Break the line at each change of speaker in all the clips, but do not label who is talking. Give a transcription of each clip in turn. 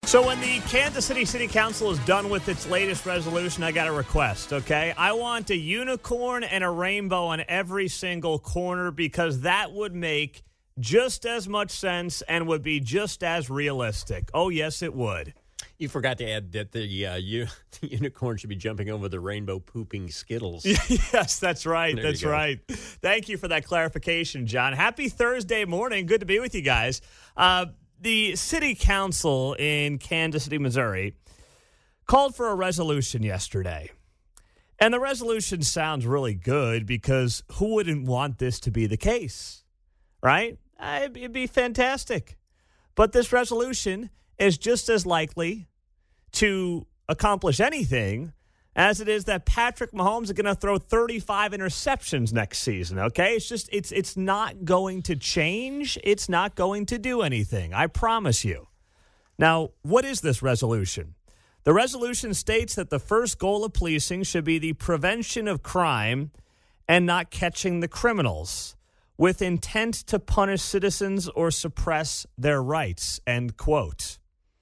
So when the Kansas City City Council is done with its latest resolution, I got a request, okay? I want a unicorn and a rainbow on every single corner because that would make just as much sense and would be just as realistic. Oh, yes, it would.
You forgot to add that the unicorn should be jumping over the rainbow pooping Skittles.
Yes, that's right.
There
That's
you go.
right. Thank you for that clarification, John. Happy Thursday morning. Good to be with you guys. The city council in Kansas City, Missouri, called for a resolution yesterday. And the resolution sounds really good because who wouldn't want this to be the case, right? It'd be fantastic. But this resolution is just as likely to accomplish anything as it is that Patrick Mahomes is going to throw 35 interceptions next season, okay? It's not going to change. It's not going to do anything, I promise you. Now, what is this resolution? The resolution states that the first goal of policing should be the prevention of crime and not catching the criminals with intent to punish citizens or suppress their rights, end quote.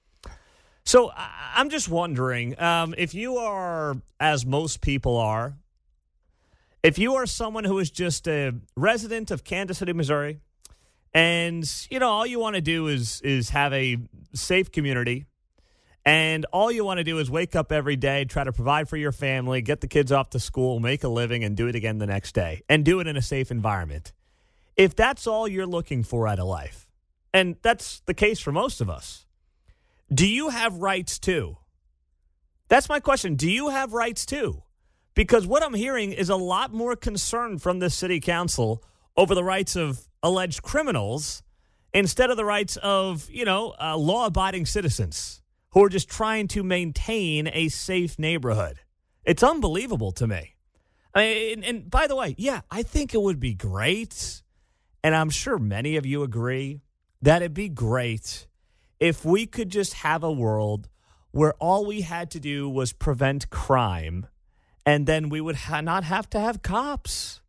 So I'm just wondering, if you are, as most people are, if you are someone who is just a resident of Kansas City, Missouri, and, you know, all you want to do is have a safe community, and all you want to do is wake up every day, try to provide for your family, get the kids off to school, make a living, and do it again the next day, and do it in a safe environment. If that's all you're looking for out of life, and that's the case for most of us, do you have rights too? That's my question. Do you have rights too? Because what I'm hearing is a lot more concern from the city council over the rights of alleged criminals instead of the rights of, law-abiding citizens who are just trying to maintain a safe neighborhood. It's unbelievable to me. And by the way, yeah, I think it would be great, and I'm sure many of you agree, that it'd be great if we could just have a world where all we had to do was prevent crime, and then we would not have to have cops.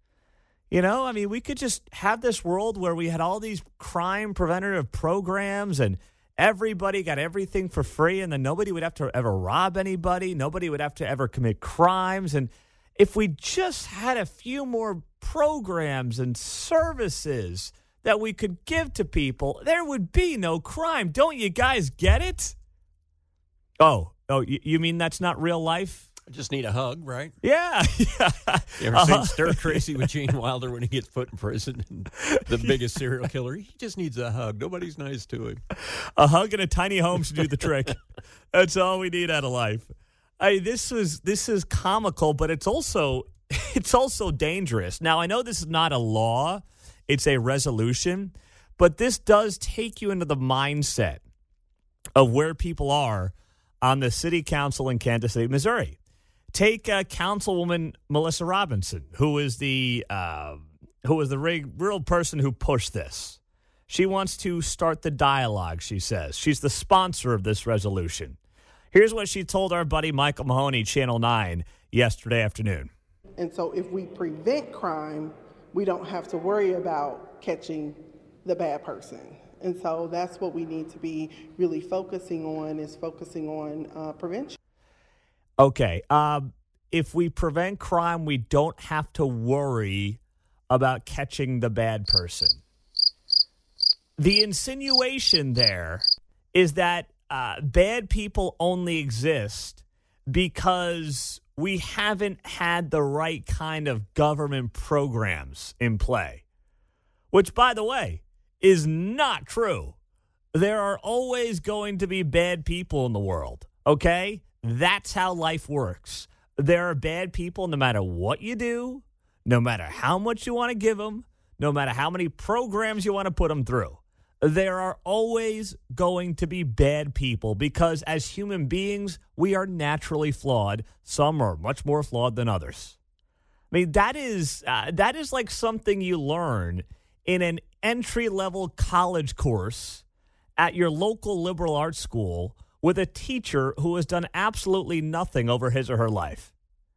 We could just have this world where we had all these crime preventative programs and everybody got everything for free, and then nobody would have to ever rob anybody. Nobody would have to ever commit crimes. And if we just had a few more programs and services that we could give to people, there would be no crime. Don't you guys get it? Oh, you mean that's not real life?
I just need a hug, right?
Yeah.
You ever seen Stir Crazy with Gene Wilder when he gets put in prison? And the biggest serial killer, he just needs a hug. Nobody's nice to him.
A hug and a tiny home should do the trick. That's all we need out of life. This is comical, but it's also dangerous. Now, I know this is not a law. It's a resolution, but this does take you into the mindset of where people are on the city council in Kansas City, Missouri. Take Councilwoman Melissa Robinson, who is the real person who pushed this. She wants to start the dialogue, she says. She's the sponsor of this resolution. Here's what she told our buddy Michael Mahoney, Channel 9, yesterday afternoon.
And so if we prevent crime, we don't have to worry about catching the bad person. And so that's what we need to be really focusing on prevention.
Okay. If we prevent crime, we don't have to worry about catching the bad person. The insinuation there is that bad people only exist because we haven't had the right kind of government programs in play, which, by the way, is not true. There are always going to be bad people in the world, okay? That's how life works. There are bad people no matter what you do, no matter how much you want to give them, no matter how many programs you want to put them through. There are always going to be bad people because as human beings, we are naturally flawed. Some are much more flawed than others. I mean, that is like something you learn in an entry-level college course at your local liberal arts school with a teacher who has done absolutely nothing over his or her life.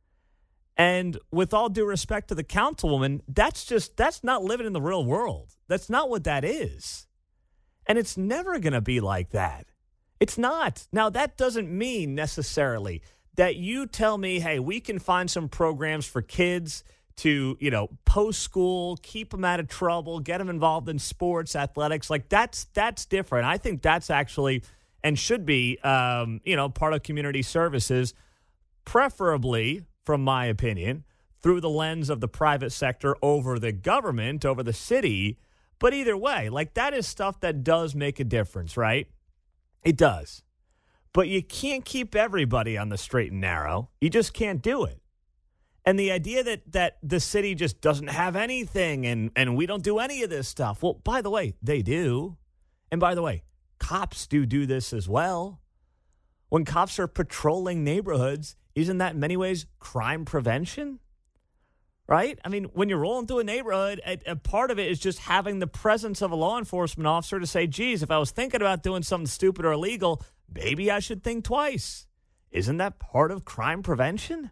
And with all due respect to the councilwoman, that's not living in the real world. That's not what that is. And it's never going to be like that. It's not. Now, that doesn't mean necessarily that you tell me, hey, we can find some programs for kids to, post-school, keep them out of trouble, get them involved in sports, athletics. Like, that's different. I think that's actually and should be, part of community services, preferably, from my opinion, through the lens of the private sector over the government, over the city. But either way, like, that is stuff that does make a difference, right? It does. But you can't keep everybody on the straight and narrow. You just can't do it. And the idea that the city just doesn't have anything and we don't do any of this stuff. Well, by the way, they do. And by the way, cops do this as well. When cops are patrolling neighborhoods, isn't that in many ways crime prevention? Right? I mean, when you're rolling through a neighborhood, a part of it is just having the presence of a law enforcement officer to say, geez, if I was thinking about doing something stupid or illegal, maybe I should think twice. Isn't that part of crime prevention?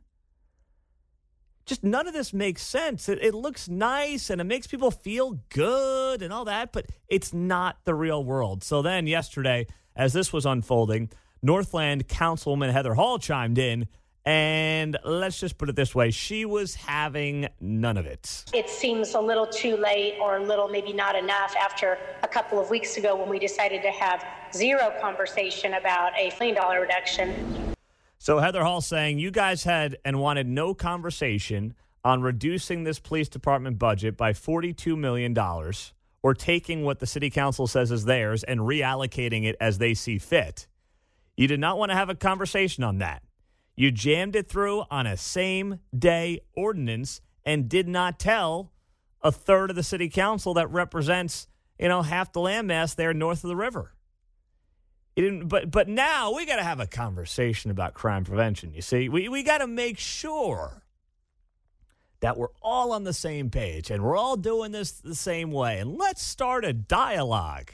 Just none of this makes sense. It looks nice and it makes people feel good and all that, but it's not the real world. So then yesterday, as this was unfolding, Northland Councilwoman Heather Hall chimed in, and let's just put it this way. She was having none of it.
It seems a little too late or a little maybe not enough after a couple of weeks ago when we decided to have zero conversation about a $1 million reduction.
So Heather Hall saying you guys had and wanted no conversation on reducing this police department budget by $42 million or taking what the city council says is theirs and reallocating it as they see fit. You did not want to have a conversation on that. You jammed it through on a same-day ordinance and did not tell a third of the city council that represents, half the landmass there north of the river. You didn't, but now we got to have a conversation about crime prevention, you see. We got to make sure that we're all on the same page and we're all doing this the same way. And let's start a dialogue.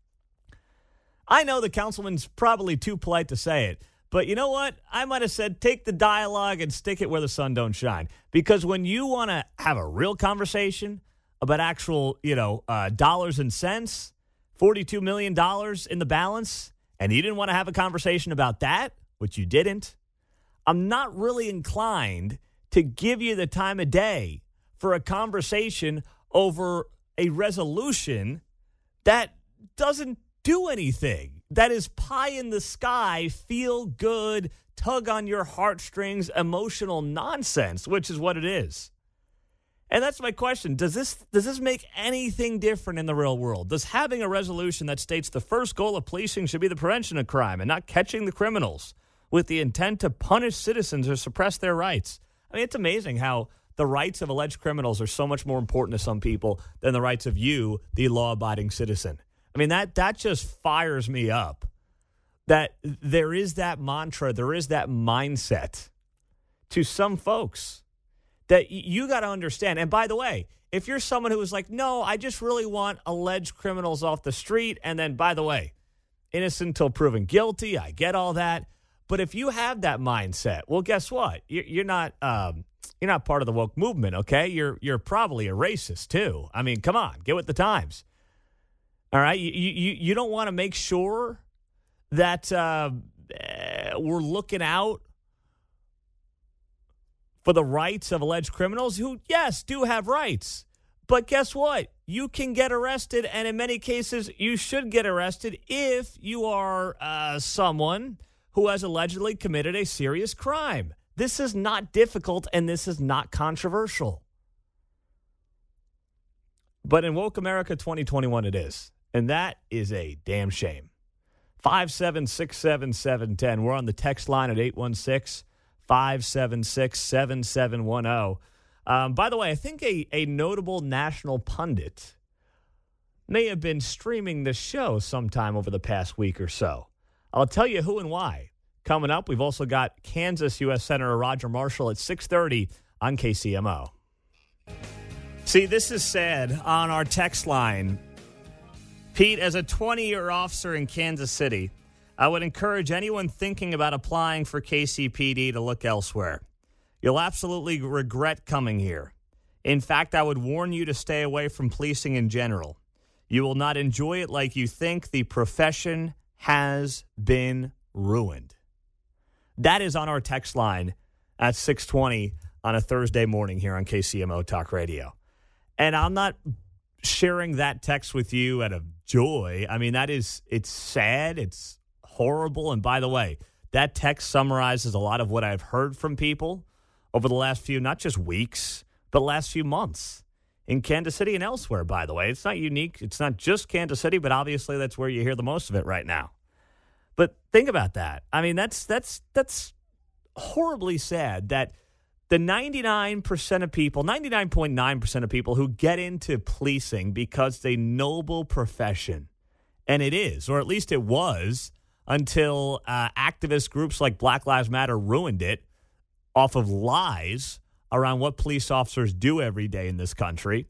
I know the councilman's probably too polite to say it, but you know what? I might have said take the dialogue and stick it where the sun don't shine. Because when you want to have a real conversation about actual, dollars and cents, $42 million in the balance, and you didn't want to have a conversation about that, which you didn't, I'm not really inclined to give you the time of day for a conversation over a resolution that doesn't do anything. That is pie in the sky, feel good, tug on your heartstrings, emotional nonsense, which is what it is. And that's my question. Does this make anything different in the real world? Does having a resolution that states the first goal of policing should be the prevention of crime and not catching the criminals with the intent to punish citizens or suppress their rights? I mean, it's amazing how the rights of alleged criminals are so much more important to some people than the rights of you, the law-abiding citizen. I mean, that just fires me up, that there is that mantra, there is that mindset to some folks that you got to understand. And by the way, if you're someone who is like, no, I just really want alleged criminals off the street, and then, by the way, innocent until proven guilty, I get all that. But if you have that mindset, well, guess what? You're not part of the woke movement, okay? You're probably a racist too. I mean, come on, get with the times. All right, you don't want to make sure that we're looking out for the rights of alleged criminals who, yes, do have rights. But guess what? You can get arrested, and in many cases, you should get arrested if you are someone who has allegedly committed a serious crime. This is not difficult, and this is not controversial. But in Woke America 2021, it is. And that is a damn shame. 5767710. We're on the text line at 816-576-7710. By the way, I think a notable national pundit may have been streaming this show sometime over the past week or so. I'll tell you who and why. Coming up, we've also got Kansas U.S. Senator Roger Marshall at 6:30 on KCMO. See, this is sad on our text line. Pete, as a 20-year officer in Kansas City, I would encourage anyone thinking about applying for KCPD to look elsewhere. You'll absolutely regret coming here. In fact, I would warn you to stay away from policing in general. You will not enjoy it like you think. The profession has been ruined. That is on our text line at 620 on a Thursday morning here on KCMO Talk Radio. And I'm not sharing that text with you out of joy. I mean, it's sad. It's horrible. And by the way, that text summarizes a lot of what I've heard from people over the last few, not just weeks, but last few months in Kansas City and elsewhere, by the way. It's not unique. It's not just Kansas City, but obviously that's where you hear the most of it right now. But think about that. I mean, that's horribly sad that the 99% of people, 99.9% of people who get into policing because it's a noble profession, and it is, or at least it was, until activist groups like Black Lives Matter ruined it off of lies around what police officers do every day in this country.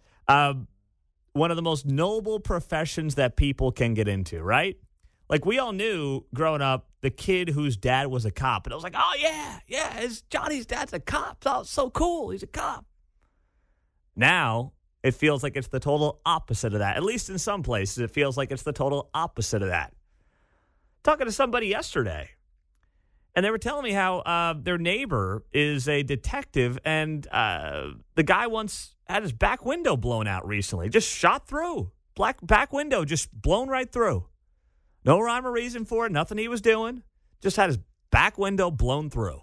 One of the most noble professions that people can get into, right? Like, we all knew growing up the kid whose dad was a cop. And I was like, oh, yeah, Johnny's dad's a cop. Oh, so cool. He's a cop. Now, it feels like it's the total opposite of that. At least in some places, it feels like it's the total opposite of that. Talking to somebody yesterday, and they were telling me how their neighbor is a detective, and the guy once had his back window blown out recently. Just shot through. Back window just blown right through. No rhyme or reason for it. Nothing he was doing. Just had his back window blown through.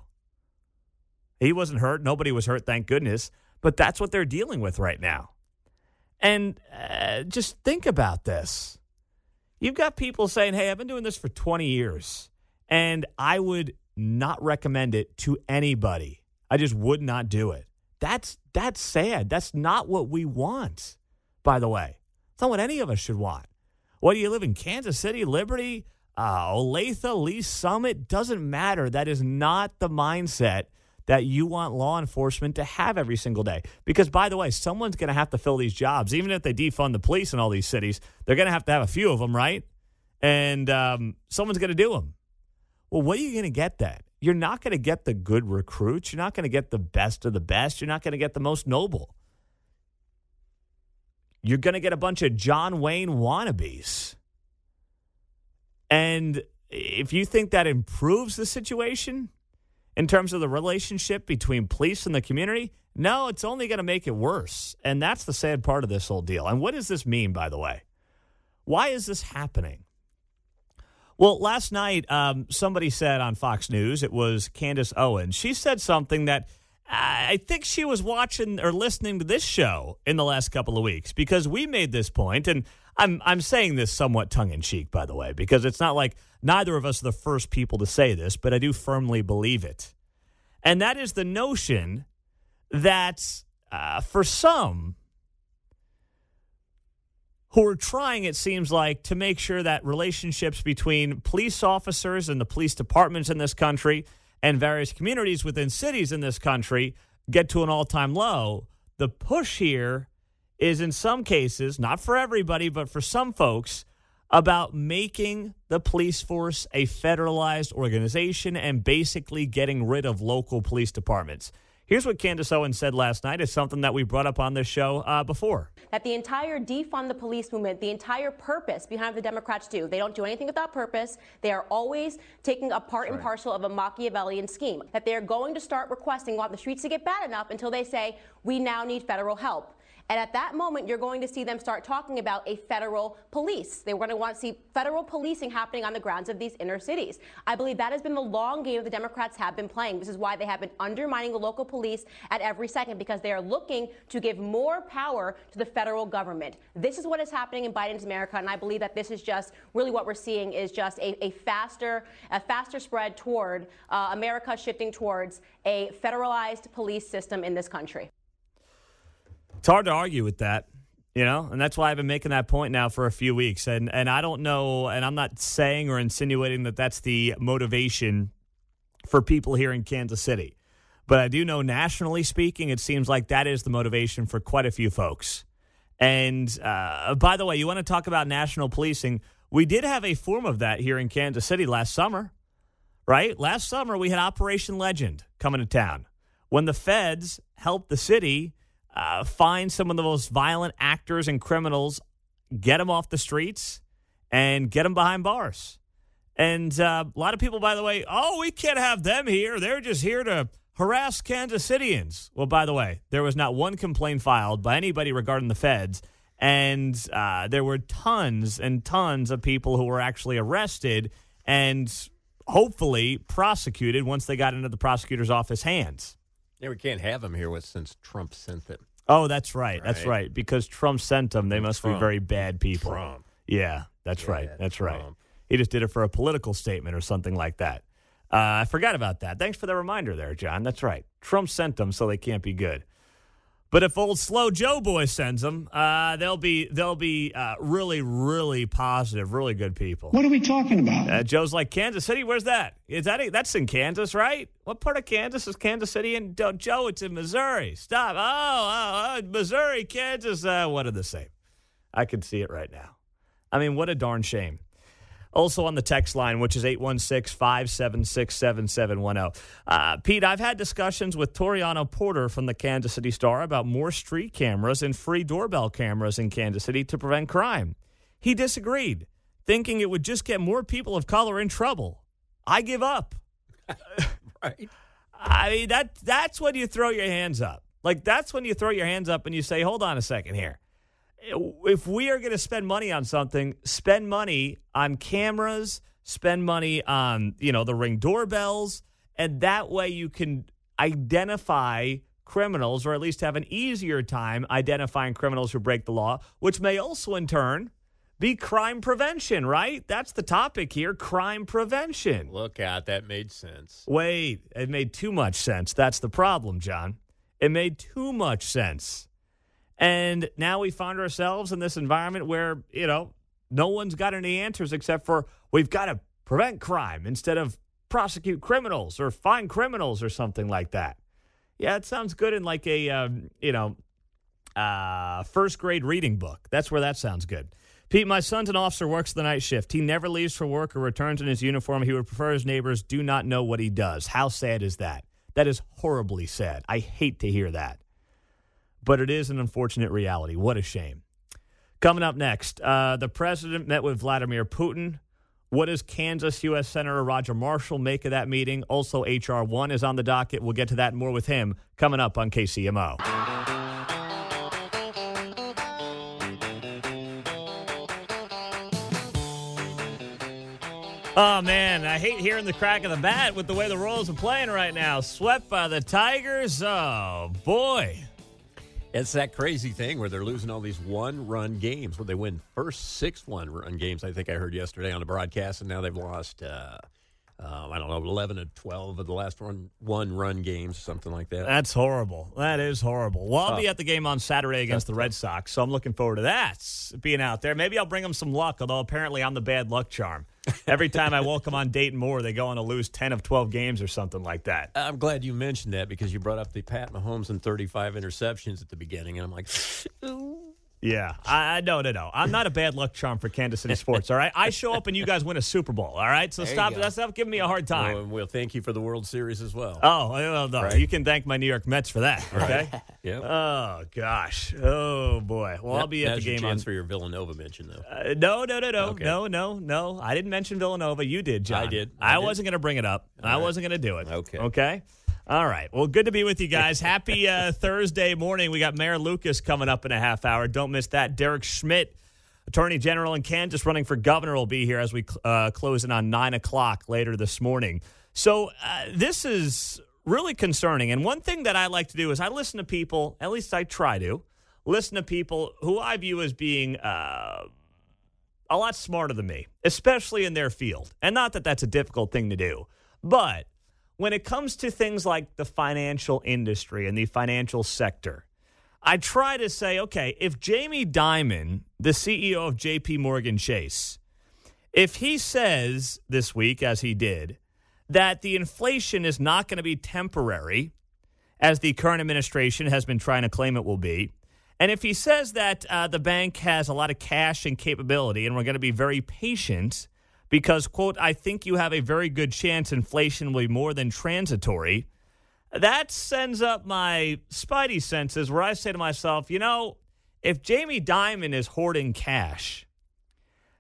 He wasn't hurt. Nobody was hurt, thank goodness. But that's what they're dealing with right now. And just think about this. You've got people saying, hey, I've been doing this for 20 years, and I would not recommend it to anybody. I just would not do it. That's sad. That's not what we want, by the way. It's not what any of us should want. Whether you live in Kansas City, Liberty, Olathe, Lee Summit, doesn't matter. That is not the mindset that you want law enforcement to have every single day. Because, by the way, someone's going to have to fill these jobs. Even if they defund the police in all these cities, they're going to have a few of them, right? And someone's going to do them. Well, what are you going to get then? You're not going to get the good recruits. You're not going to get the best of the best. You're not going to get the most noble. You're going to get a bunch of John Wayne wannabes. And if you think that improves the situation in terms of the relationship between police and the community, no, it's only going to make it worse. And that's the sad part of this whole deal. And what does this mean, by the way? Why is this happening? Well, last night, somebody said on Fox News, it was Candace Owens. She said something that I think she was watching or listening to this show in the last couple of weeks, because we made this point, and I'm saying this somewhat tongue-in-cheek, by the way, because it's not like neither of us are the first people to say this, but I do firmly believe it. And that is the notion that for some who are trying, it seems like, to make sure that relationships between police officers and the police departments in this country and various communities within cities in this country get to an all-time low, the push here is in some cases, not for everybody, but for some folks, about making the police force a federalized organization and basically getting rid of local police departments. Here's what Candace Owens said last night. It's something that we brought up on this show before.
That the entire defund the police movement, the entire purpose behind what the Democrats do, they don't do anything without purpose. They are always taking a part and parcel of a Machiavellian scheme. That they're going to start requesting, want the streets to get bad enough until they say, we now need federal help. And at that moment, you're going to see them start talking about a federal police. They're going to want to see federal policing happening on the grounds of these inner cities. I believe that has been the long game the Democrats have been playing. This is why they have been undermining the local police at every second, because they are looking to give more power to the federal government. This is what is happening in Biden's America, and I believe that this is just really what we're seeing is just a faster spread toward America shifting towards a federalized police system in this country.
It's hard to argue with that, and that's why I've been making that point now for a few weeks. And I don't know, and I'm not saying or insinuating that that's the motivation for people here in Kansas City. But I do know, nationally speaking, it seems like that is the motivation for quite a few folks. And by the way, you want to talk about national policing? We did have a form of that here in Kansas City last summer, right? Last summer, we had Operation Legend coming to town. When the feds helped the city find some of the most violent actors and criminals, get them off the streets, and get them behind bars. And a lot of people, by the way, we can't have them here. They're just here to harass Kansas Cityans. Well, by the way, there was not one complaint filed by anybody regarding the feds. And there were tons and tons of people who were actually arrested and hopefully prosecuted once they got into the prosecutor's office hands.
Yeah, we can't have them here since Trump sent them.
Oh, that's right. That's right. Because Trump sent them, they must be very bad people.
Trump.
Yeah, that's right. That's right. He just did it for a political statement or something like that. I forgot about that. Thanks for the reminder there, John. That's right. Trump sent them, so they can't be good. But if old Slow Joe Boy sends them, they'll be really, really positive, really good people.
What are we talking about?
Joe's like, Kansas City? Where's that? That's in Kansas, right? What part of Kansas is Kansas City in? Joe, it's in Missouri. Stop. Oh, Missouri, Kansas, one and the same. I can see it right now. I mean, what a darn shame. Also on the text line, which is 816-576-7710. Pete, I've had discussions with Toriano Porter from the Kansas City Star about more street cameras and free doorbell cameras in Kansas City to prevent crime. He disagreed, thinking it would just get more people of color in trouble. I give up.
Right.
I mean, that's when you throw your hands up. Like, that's when you throw your hands up and you say, hold on a second here. If we are going to spend money on something, spend money on cameras, spend money on, the Ring doorbells, and that way you can identify criminals, or at least have an easier time identifying criminals who break the law, which may also in turn be crime prevention, right? That's the topic here, crime prevention.
Look out, that made sense.
Wait, it made too much sense. That's the problem, John. It made too much sense. And now we find ourselves in this environment where, no one's got any answers except for we've got to prevent crime instead of prosecute criminals or find criminals or something like that. Yeah, it sounds good in like a, first grade reading book. That's where that sounds good. Pete, my son's an officer, works the night shift. He never leaves for work or returns in his uniform. He would prefer his neighbors do not know what he does. How sad is that? That is horribly sad. I hate to hear that. But it is an unfortunate reality. What a shame. Coming up next, the president met with Vladimir Putin. What does Kansas U.S. Senator Roger Marshall make of that meeting? Also, H.R. 1 is on the docket. We'll get to that and more with him coming up on KCMO. Oh, man, I hate hearing the crack of the bat with the way the Royals are playing right now. Swept by the Tigers. Oh, boy.
It's that crazy thing where they're losing all these one-run games, where they win first 6 one-run games, I think I heard yesterday on the broadcast, and now they've lost, 11 to 12 of the last one-run games, something like that.
That's horrible. That is horrible. Well, I'll be at the game on Saturday against the Red Sox, so I'm looking forward to that, being out there. Maybe I'll bring them some luck, although apparently I'm the bad luck charm. Every time I welcome on Dayton Moore, they go on to lose 10 of 12 games or something like that.
I'm glad you mentioned that because you brought up the Pat Mahomes and 35 interceptions at the beginning, and I'm like,
yeah. No. I'm not a bad luck charm for Kansas City sports, all right? I show up and you guys win a Super Bowl, all right? So stop giving me a hard time.
Well, and we'll thank you for the World Series as well.
Oh, well, no. Right. You can thank my New York Mets for that, okay?
Yep.
Oh, gosh. Oh, boy. Well, I'll be at the game
chance for your Villanova mention, though.
No.
Okay.
No. I didn't mention Villanova. You did, John.
I did.
I wasn't going to bring it up. I wasn't going to do it. Okay? All right. Well, good to be with you guys. Happy Thursday morning. We got Mayor Lucas coming up in a half hour. Don't miss that. Derek Schmidt, Attorney General in Kansas, running for governor, will be here as we close in on 9 o'clock later this morning. So this is really concerning. And one thing that I like to do is I listen to people, at least I try to, listen to people who I view as being a lot smarter than me, especially in their field. And not that that's a difficult thing to do, but when it comes to things like the financial industry and the financial sector, I try to say, okay, if Jamie Dimon, the CEO of JP Morgan Chase, if he says this week, as he did, that the inflation is not going to be temporary, as the current administration has been trying to claim it will be, and if he says that the bank has a lot of cash and capability and we're going to be very patient because, quote, I think you have a very good chance inflation will be more than transitory, that sends up my spidey senses where I say to myself, if Jamie Dimon is hoarding cash,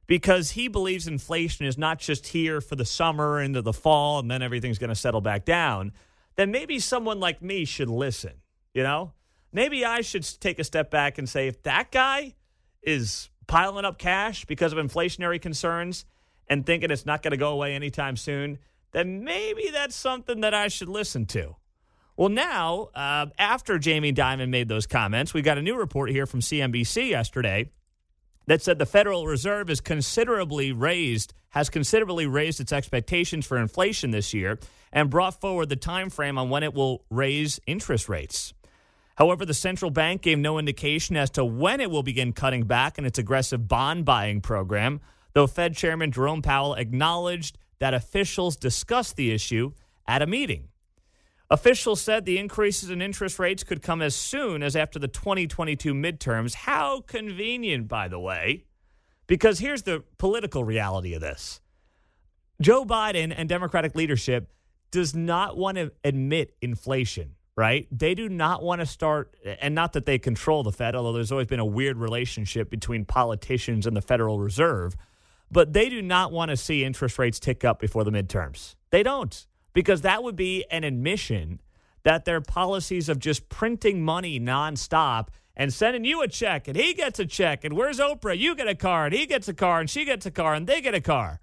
because he believes inflation is not just here for the summer into the fall and then everything's going to settle back down, then maybe someone like me should listen, you know? Maybe I should take a step back and say, if that guy is piling up cash because of inflationary concerns and thinking it's not going to go away anytime soon, then maybe that's something that I should listen to. Well, now, after Jamie Dimon made those comments, we got a new report here from CNBC yesterday that said the Federal Reserve has considerably raised its expectations for inflation this year and brought forward the time frame on when it will raise interest rates. However, the central bank gave no indication as to when it will begin cutting back in its aggressive bond buying program, though Fed Chairman Jerome Powell acknowledged that officials discussed the issue at a meeting. Officials said the increases in interest rates could come as soon as after the 2022 midterms. How convenient, by the way, because here's the political reality of this. Joe Biden and Democratic leadership does not want to admit inflation, right? They do not want to start, and not that they control the Fed, although there's always been a weird relationship between politicians and the Federal Reserve, but they do not want to see interest rates tick up before the midterms. They don't. Because that would be an admission that their policies of just printing money nonstop and sending you a check and he gets a check and where's Oprah? You get a car and he gets a car and she gets a car and they get a car.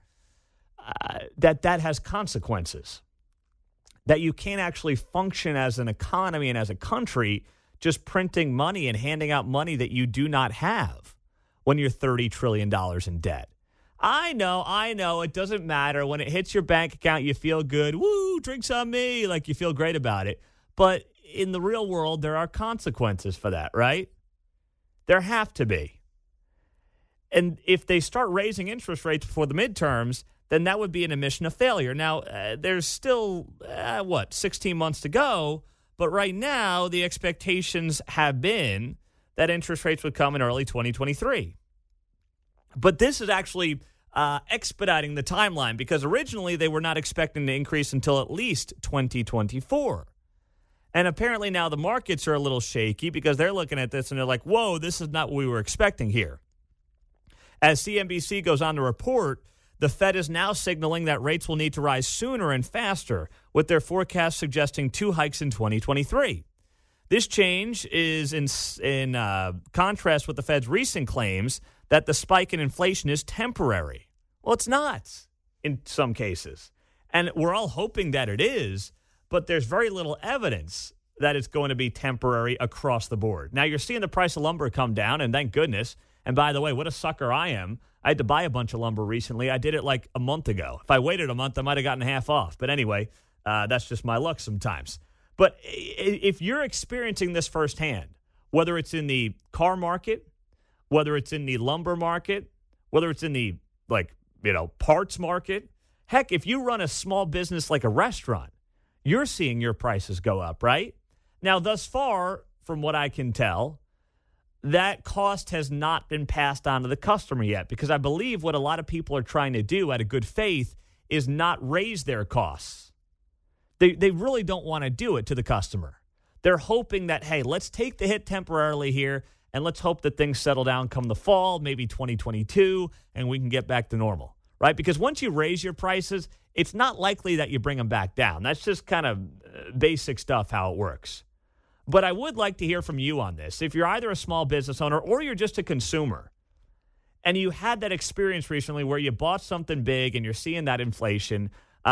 That has consequences. That you can't actually function as an economy and as a country just printing money and handing out money that you do not have when you're $30 trillion in debt. I know. It doesn't matter. When it hits your bank account, you feel good. Woo, drinks on me. Like you feel great about it. But in the real world, there are consequences for that, right? There have to be. And if they start raising interest rates before the midterms, then that would be an admission of failure. Now, there's still, 16 months to go. But right now, the expectations have been that interest rates would come in early 2023. But this is actually expediting the timeline because originally they were not expecting to increase until at least 2024. And apparently now the markets are a little shaky because they're looking at this and they're like, whoa, this is not what we were expecting here. As CNBC goes on to report, the Fed is now signaling that rates will need to rise sooner and faster, with their forecast suggesting 2 hikes in 2023. This change is in contrast with the Fed's recent claims that the spike in inflation is temporary. Well, it's not in some cases. And we're all hoping that it is, but there's very little evidence that it's going to be temporary across the board. Now, you're seeing the price of lumber come down, and thank goodness. And by the way, what a sucker I am. I had to buy a bunch of lumber recently. I did it like a month ago. If I waited a month, I might have gotten half off. But anyway, that's just my luck sometimes. But if you're experiencing this firsthand, whether it's in the car market, whether it's in the lumber market, whether it's in the parts market, heck, if you run a small business like a restaurant, you're seeing your prices go up, right? Now, thus far, from what I can tell, that cost has not been passed on to the customer yet, because I believe what a lot of people are trying to do out of good faith is not raise their costs. They really don't want to do it to the customer. They're hoping that, hey, let's take the hit temporarily here, and let's hope that things settle down come the fall, maybe 2022, and we can get back to normal, right? Because once you raise your prices, it's not likely that you bring them back down. That's just kind of basic stuff, how it works. But I would like to hear from you on this. If you're either a small business owner or you're just a consumer, and you had that experience recently where you bought something big and you're seeing that inflation,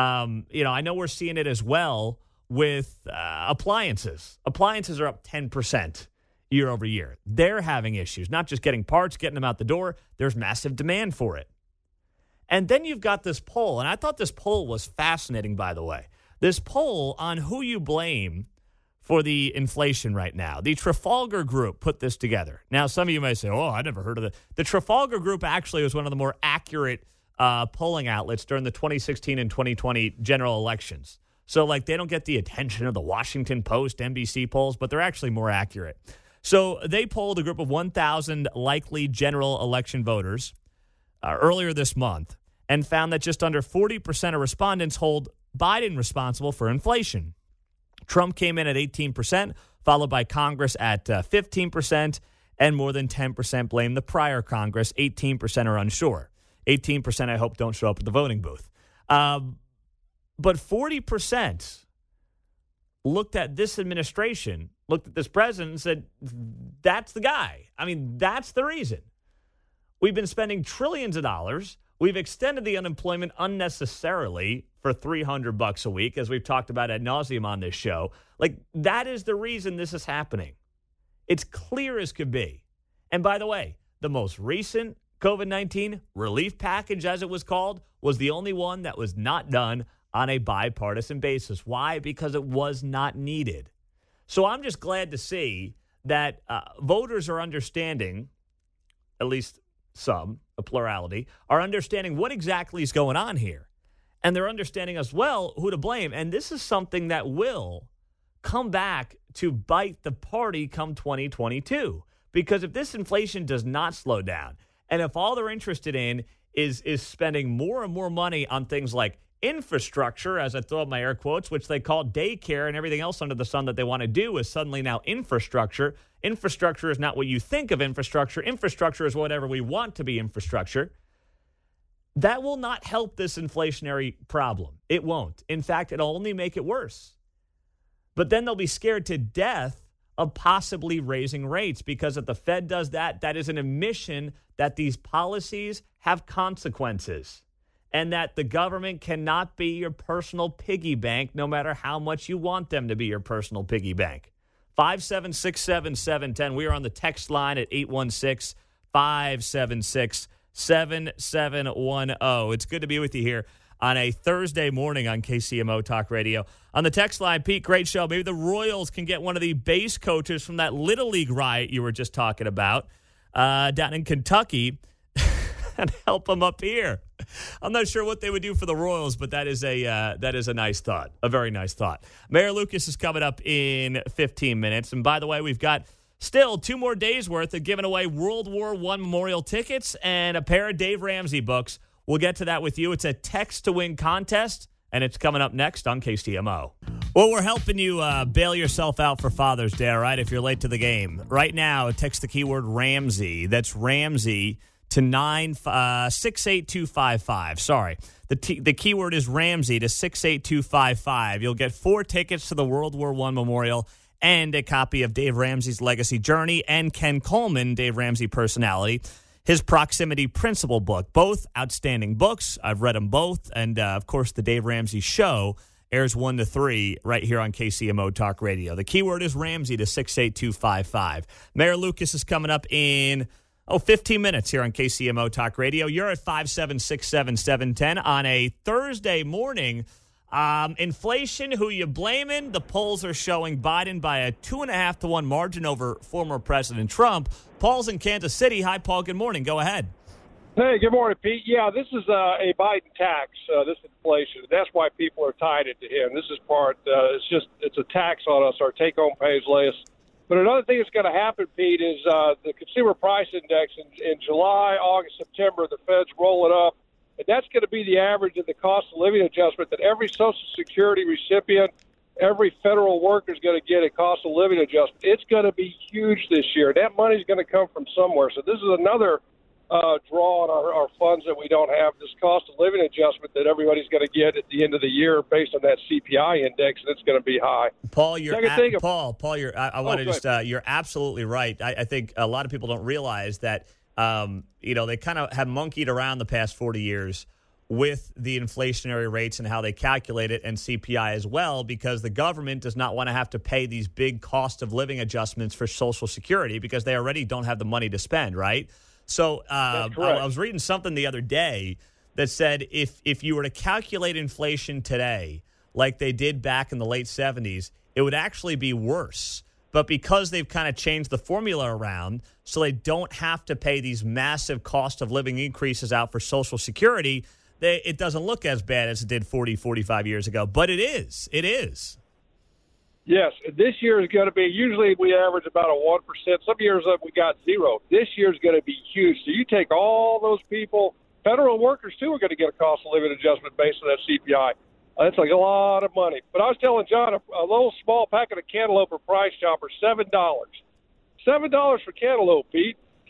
I know we're seeing it as well with appliances. Appliances are up 10%. Year over year. They're having issues, not just getting parts, getting them out the door. There's massive demand for it. And then you've got this poll, and I thought this poll was fascinating, by the way. This poll on who you blame for the inflation right now. The Trafalgar Group put this together. Now, some of you may say, oh, I never heard of it. The Trafalgar Group actually was one of the more accurate polling outlets during the 2016 and 2020 general elections. So, they don't get the attention of the Washington Post, NBC polls, but they're actually more accurate. So they polled a group of 1,000 likely general election voters earlier this month and found that just under 40% of respondents hold Biden responsible for inflation. Trump came in at 18%, followed by Congress at 15%, and more than 10% blame the prior Congress. 18% are unsure. 18%, I hope, don't show up at the voting booth. But 40% looked at this administration, looked at this president and said, that's the guy. I mean, that's the reason. We've been spending trillions of dollars. We've extended the unemployment unnecessarily for $300 a week, as we've talked about ad nauseum on this show. Like, that is the reason this is happening. It's clear as could be. And by the way, the most recent COVID-19 relief package, as it was called, was the only one that was not done on a bipartisan basis. Why? Because it was not needed. So I'm just glad to see that voters are understanding, at least some, a plurality, are understanding what exactly is going on here. And they're understanding as well who to blame. And this is something that will come back to bite the party come 2022. Because if this inflation does not slow down, and if all they're interested in is spending more and more money on things like infrastructure, as I throw up my air quotes, which they call daycare and everything else under the sun that they want to do is suddenly now infrastructure. Infrastructure is not what you think of infrastructure. Infrastructure is whatever we want to be infrastructure. That will not help this inflationary problem. It won't. In fact, it'll only make it worse. But then they'll be scared to death of possibly raising rates, because if the Fed does that, that is an admission that these policies have consequences and that the government cannot be your personal piggy bank no matter how much you want them to be your personal piggy bank. 5767710. We are on the text line at 816-576-7710. It's good to be with you here on a Thursday morning on KCMO Talk Radio. On the text line, Pete, great show. Maybe the Royals can get one of the base coaches from that Little League riot you were just talking about down in Kentucky and help them up here. I'm not sure what they would do for the Royals, but that is a nice thought, a very nice thought. Mayor Lucas is coming up in 15 minutes. And by the way, we've got still 2 more days worth of giving away World War I memorial tickets and a pair of Dave Ramsey books. We'll get to that with you. It's a text-to-win contest, and it's coming up next on KCMO. Well, we're helping you bail yourself out for Father's Day, all right, if you're late to the game. Right now, text the keyword Ramsey. That's Ramsey to 68255. Sorry. The keyword is Ramsey to 68255. You'll get 4 tickets to the World War I Memorial and a copy of Dave Ramsey's Legacy Journey and Ken Coleman, Dave Ramsey personality, his Proximity Principle book. Both outstanding books. I've read them both. And, of course, the Dave Ramsey Show airs 1 to 3 right here on KCMO Talk Radio. The keyword is Ramsey to 68255. Mayor Lucas is coming up in 15 minutes here on KCMO Talk Radio. You're at 5767710 on a Thursday morning. Inflation, who you blaming? The polls are showing Biden by a 2.5 to 1 margin over former President Trump. Paul's in Kansas City. Hi, Paul. Good morning. Go ahead.
Hey, good morning, Pete. Yeah, this is a Biden tax, this inflation. That's why people are tied into him. This is part, it's a tax on us. Our take-home pay is less. But another thing that's going to happen, Pete, is the Consumer Price Index in July, August, September, the feds roll it up. And that's going to be the average of the cost of living adjustment that every Social Security recipient, every federal worker is going to get a cost of living adjustment. It's going to be huge this year. That money is going to come from somewhere. So this is another draw on our funds that we don't have, this cost of living adjustment that everybody's going to get at the end of the year based on that CPI index, and it's going to be high.
Paul, you're absolutely right. I think a lot of people don't realize that they kind of have monkeyed around the past 40 years with the inflationary rates and how they calculate it, and CPI as well, because the government does not want to have to pay these big cost of living adjustments for Social Security because they already don't have the money to spend, right? So I was reading something the other day that said if you were to calculate inflation today like they did back in the late 70s, it would actually be worse. But because they've kind of changed the formula around so they don't have to pay these massive cost of living increases out for Social Security, it doesn't look as bad as it did 40, 45 years ago. But it is. It is.
Yes, this year is going to be, usually we average about a 1%. Some years we got 0. This year is going to be huge. So you take all those people, federal workers too are going to get a cost of living adjustment based on that CPI. That's like a lot of money. But I was telling John, a little small packet of cantaloupe or Price Chopper, $7. $7 for cantaloupe, Pete.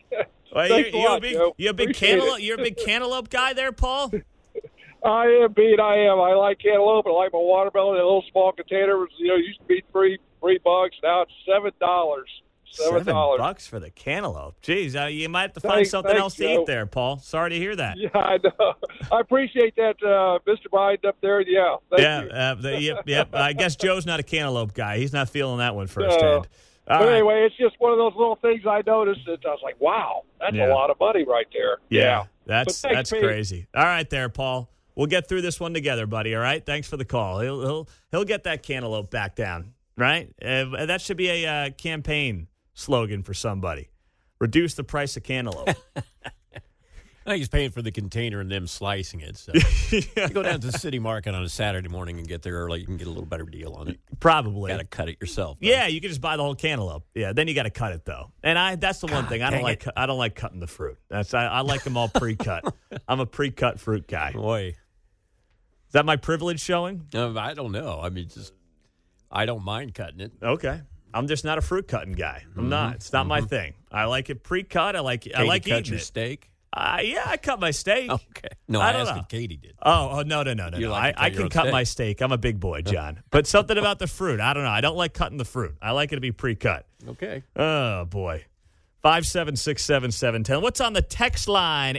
Well,
Thanks a lot, Joe.
you're a big
Appreciate
cantaloupe.
it.
You're a big cantaloupe guy there, Paul.
I am, Pete. I am. I like cantaloupe. I like my watermelon in a little small container. Used to be $3. Now it's $7.
$7 for the cantaloupe. Jeez, you might have to find something else to eat there, Paul. Sorry to hear that.
Yeah, I know. I appreciate that, Mr. Biden up there. Yeah, thank you.
Yep. I guess Joe's not a cantaloupe guy. He's not feeling that one firsthand.
But anyway, it's just one of those little things I noticed that I was like, wow, that's a lot of money right there.
Yeah. That's
thanks, Pete.
crazy. All right there, Paul. We'll get through this one together, buddy, all right? Thanks for the call. He'll get that cantaloupe back down, right? That should be a campaign slogan for somebody. Reduce the price of cantaloupe.
I think he's paying for the container and them slicing it. So you go down to the city market on a Saturday morning and get there early. You can get a little better deal on it.
Probably.
Got to cut it yourself. Though.
Yeah, you can just buy the whole cantaloupe. Yeah, then you got to cut it though. And that's the one thing I don't like cutting the fruit. I like them all pre-cut. I'm a pre-cut fruit guy.
Boy,
is that my privilege showing?
I don't know. I mean, I don't mind cutting it.
Okay. I'm just not a fruit cutting guy. I'm not. It's not my thing. I like it pre-cut. I like
Katie
eating
cut your
it.
Steak.
Yeah, I cut my steak.
Okay. No, I asked if Katie did.
Oh, no. I can cut my steak. I'm a big boy, John. But something about the fruit. I don't know. I don't like cutting the fruit. I like it to be pre-cut.
Okay.
Oh, boy. 5767710. What's on the text line?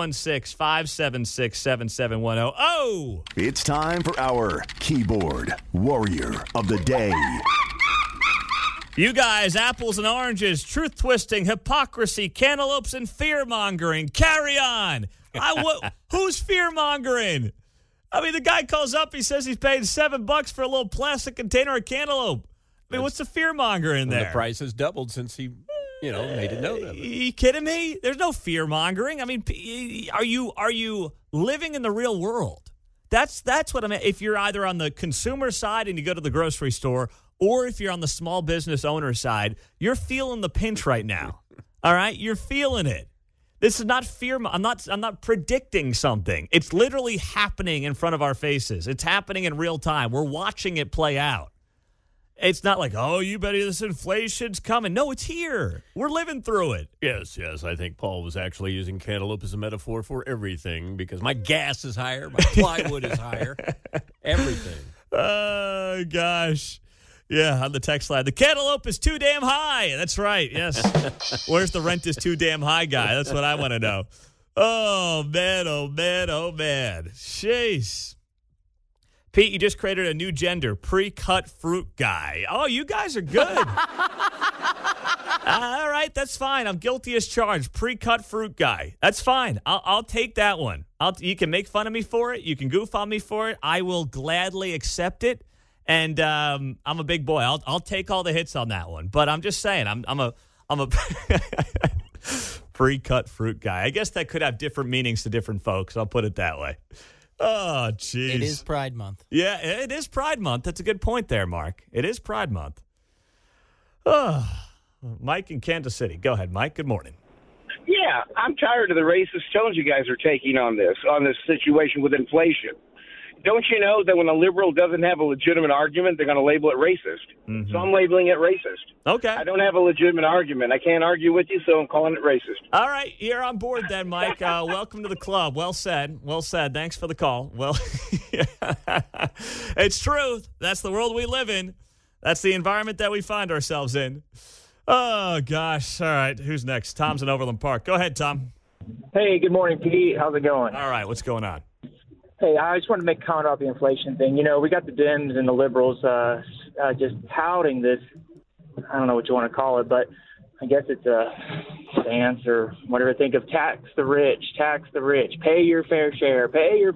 816-576-7710. Oh!
It's time for our keyboard warrior of the day.
You guys, apples and oranges, truth twisting, hypocrisy, cantaloupes, and fear mongering. Carry on. Who's fear mongering? I mean, the guy calls up. He says he's paying $7 for a little plastic container of cantaloupe. I mean, what's the fear monger in there?
The price has doubled since he, made it known of it.
You kidding me? There's no fear mongering. I mean, are you living in the real world? That's what I mean. If you're either on the consumer side and you go to the grocery store, or if you're on the small business owner side, you're feeling the pinch right now. All right? You're feeling it. This is not fear. I'm not predicting something. It's literally happening in front of our faces. It's happening in real time. We're watching it play out. It's not like, oh, you bet this inflation's coming. No, it's here. We're living through it.
Yes. I think Paul was actually using cantaloupe as a metaphor for everything because my gas is higher, my plywood is higher, everything.
Oh, gosh. Yeah, on the text line. The cantaloupe is too damn high. That's right, yes. Where's the rent is too damn high guy? That's what I want to know. Oh, man. Jeez. Pete, you just created a new gender, pre-cut fruit guy. Oh, you guys are good. All right, that's fine. I'm guilty as charged. Pre-cut fruit guy. That's fine. I'll take that one. You can make fun of me for it. You can goof on me for it. I will gladly accept it. And I'm a big boy. I'll take all the hits on that one. But I'm just saying, I'm a pre-cut fruit guy. I guess that could have different meanings to different folks. I'll put it that way. Oh, jeez.
It is Pride Month.
Yeah, it is Pride Month. That's a good point there, Mark. It is Pride Month. Oh, Mike in Kansas City. Go ahead, Mike. Good morning.
Yeah, I'm tired of the racist tones you guys are taking on this situation with inflation. Don't you know that when a liberal doesn't have a legitimate argument, they're going to label it racist? Mm-hmm. So I'm labeling it racist.
Okay.
I don't have a legitimate argument. I can't argue with you, so I'm calling it racist.
All right. You're on board then, Mike. Welcome to the club. Well said. Thanks for the call. Well, it's truth. That's the world we live in. That's the environment that we find ourselves in. Oh, gosh. All right. Who's next? Tom's in Overland Park. Go ahead, Tom.
Hey, good morning, Pete. How's it going?
All right. What's going on?
Hey, I just wanted to make a comment about the inflation thing. We got the Dems and the liberals just touting this, I don't know what you want to call it, but I guess it's a stance or whatever. Think of tax the rich, pay your fair share.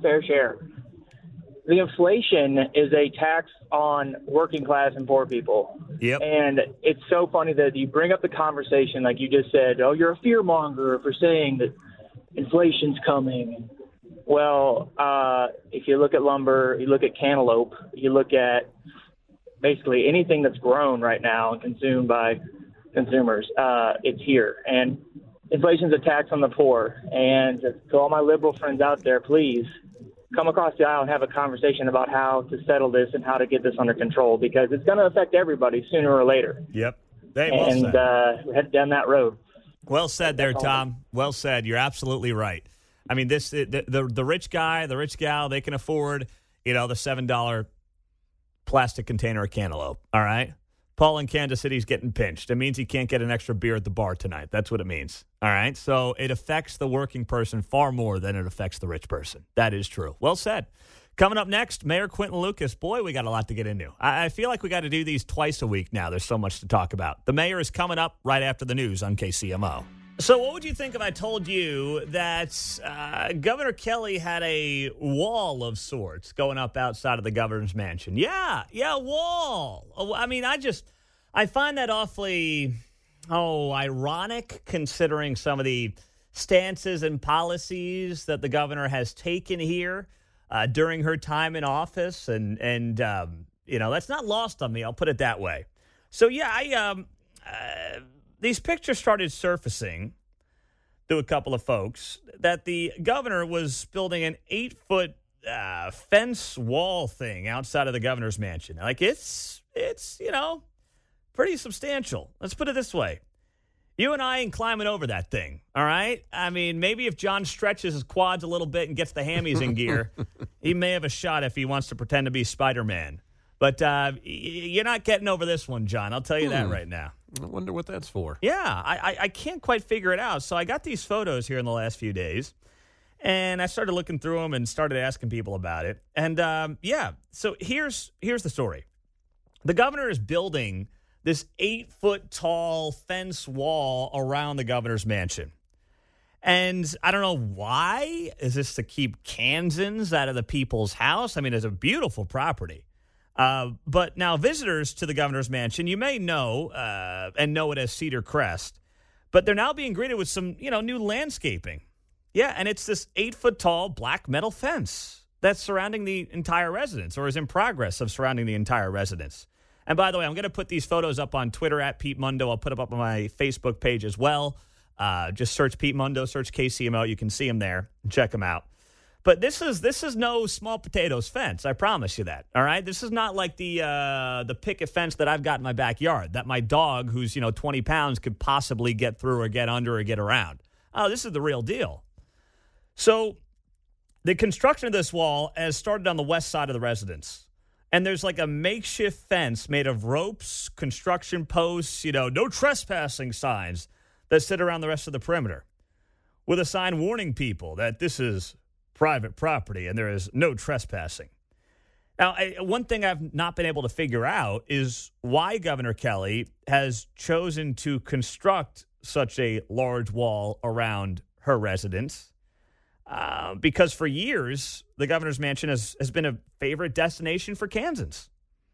The inflation is a tax on working class and poor people.
Yep.
And it's so funny that you bring up the conversation like you just said, oh, you're a fearmonger for saying that inflation's coming. Well, if you look at lumber, you look at cantaloupe, you look at basically anything that's grown right now and consumed by consumers, it's here. And inflation's a tax on the poor. And to all my liberal friends out there, please come across the aisle and have a conversation about how to settle this and how to get this under control, because it's going to affect everybody sooner or later.
Yep. We're
headed down that road.
Well said there, Tom. Well said. You're absolutely right. I mean, the rich guy, the rich gal, they can afford, the $7 plastic container of cantaloupe. All right. Paul in Kansas City's getting pinched. It means he can't get an extra beer at the bar tonight. That's what it means. All right. So it affects the working person far more than it affects the rich person. That is true. Well said. Coming up next, Mayor Quinton Lucas. Boy, we got a lot to get into. I feel like we got to do these twice a week now. There's so much to talk about. The mayor is coming up right after the news on KCMO. So what would you think if I told you that Governor Kelly had a wall of sorts going up outside of the governor's mansion? Yeah, wall. I mean, I find that awfully, ironic considering some of the stances and policies that the governor has taken here during her time in office. And that's not lost on me. I'll put it that way. So, yeah, these pictures started surfacing to a couple of folks that the governor was building an 8-foot fence wall thing outside of the governor's mansion. Like it's pretty substantial. Let's put it this way. You and I ain't climbing over that thing, all right? I mean, maybe if John stretches his quads a little bit and gets the hammies in gear, he may have a shot if he wants to pretend to be Spider-Man. But you're not getting over this one, John. I'll tell you that right now.
I wonder what that's for.
Yeah, I can't quite figure it out. So I got these photos here in the last few days, and I started looking through them and started asking people about it. And, so here's the story. The governor is building this 8-foot tall fence wall around the governor's mansion. And I don't know why. Is this to keep Kansans out of the people's house? I mean, it's a beautiful property. But now visitors to the governor's mansion, you may know and know it as Cedar Crest, but they're now being greeted with some, new landscaping. Yeah, and it's this 8-foot tall black metal fence that's surrounding the entire residence or is in progress of surrounding the entire residence. And by the way, I'm going to put these photos up on Twitter at Pete Mundo. I'll put them up on my Facebook page as well. Just search Pete Mundo, search KCMO. You can see them there and check them out. But this is no small potatoes fence. I promise you that. All right. This is not like the picket fence that I've got in my backyard that my dog, who's 20 pounds, could possibly get through or get under or get around. Oh, this is the real deal. So the construction of this wall has started on the west side of the residence, and there's like a makeshift fence made of ropes, construction posts, no trespassing signs that sit around the rest of the perimeter, with a sign warning people that this is private property and there is no trespassing. Now, one thing I've not been able to figure out is why Governor Kelly has chosen to construct such a large wall around her residence. Because for years, the governor's mansion has been a favorite destination for Kansans.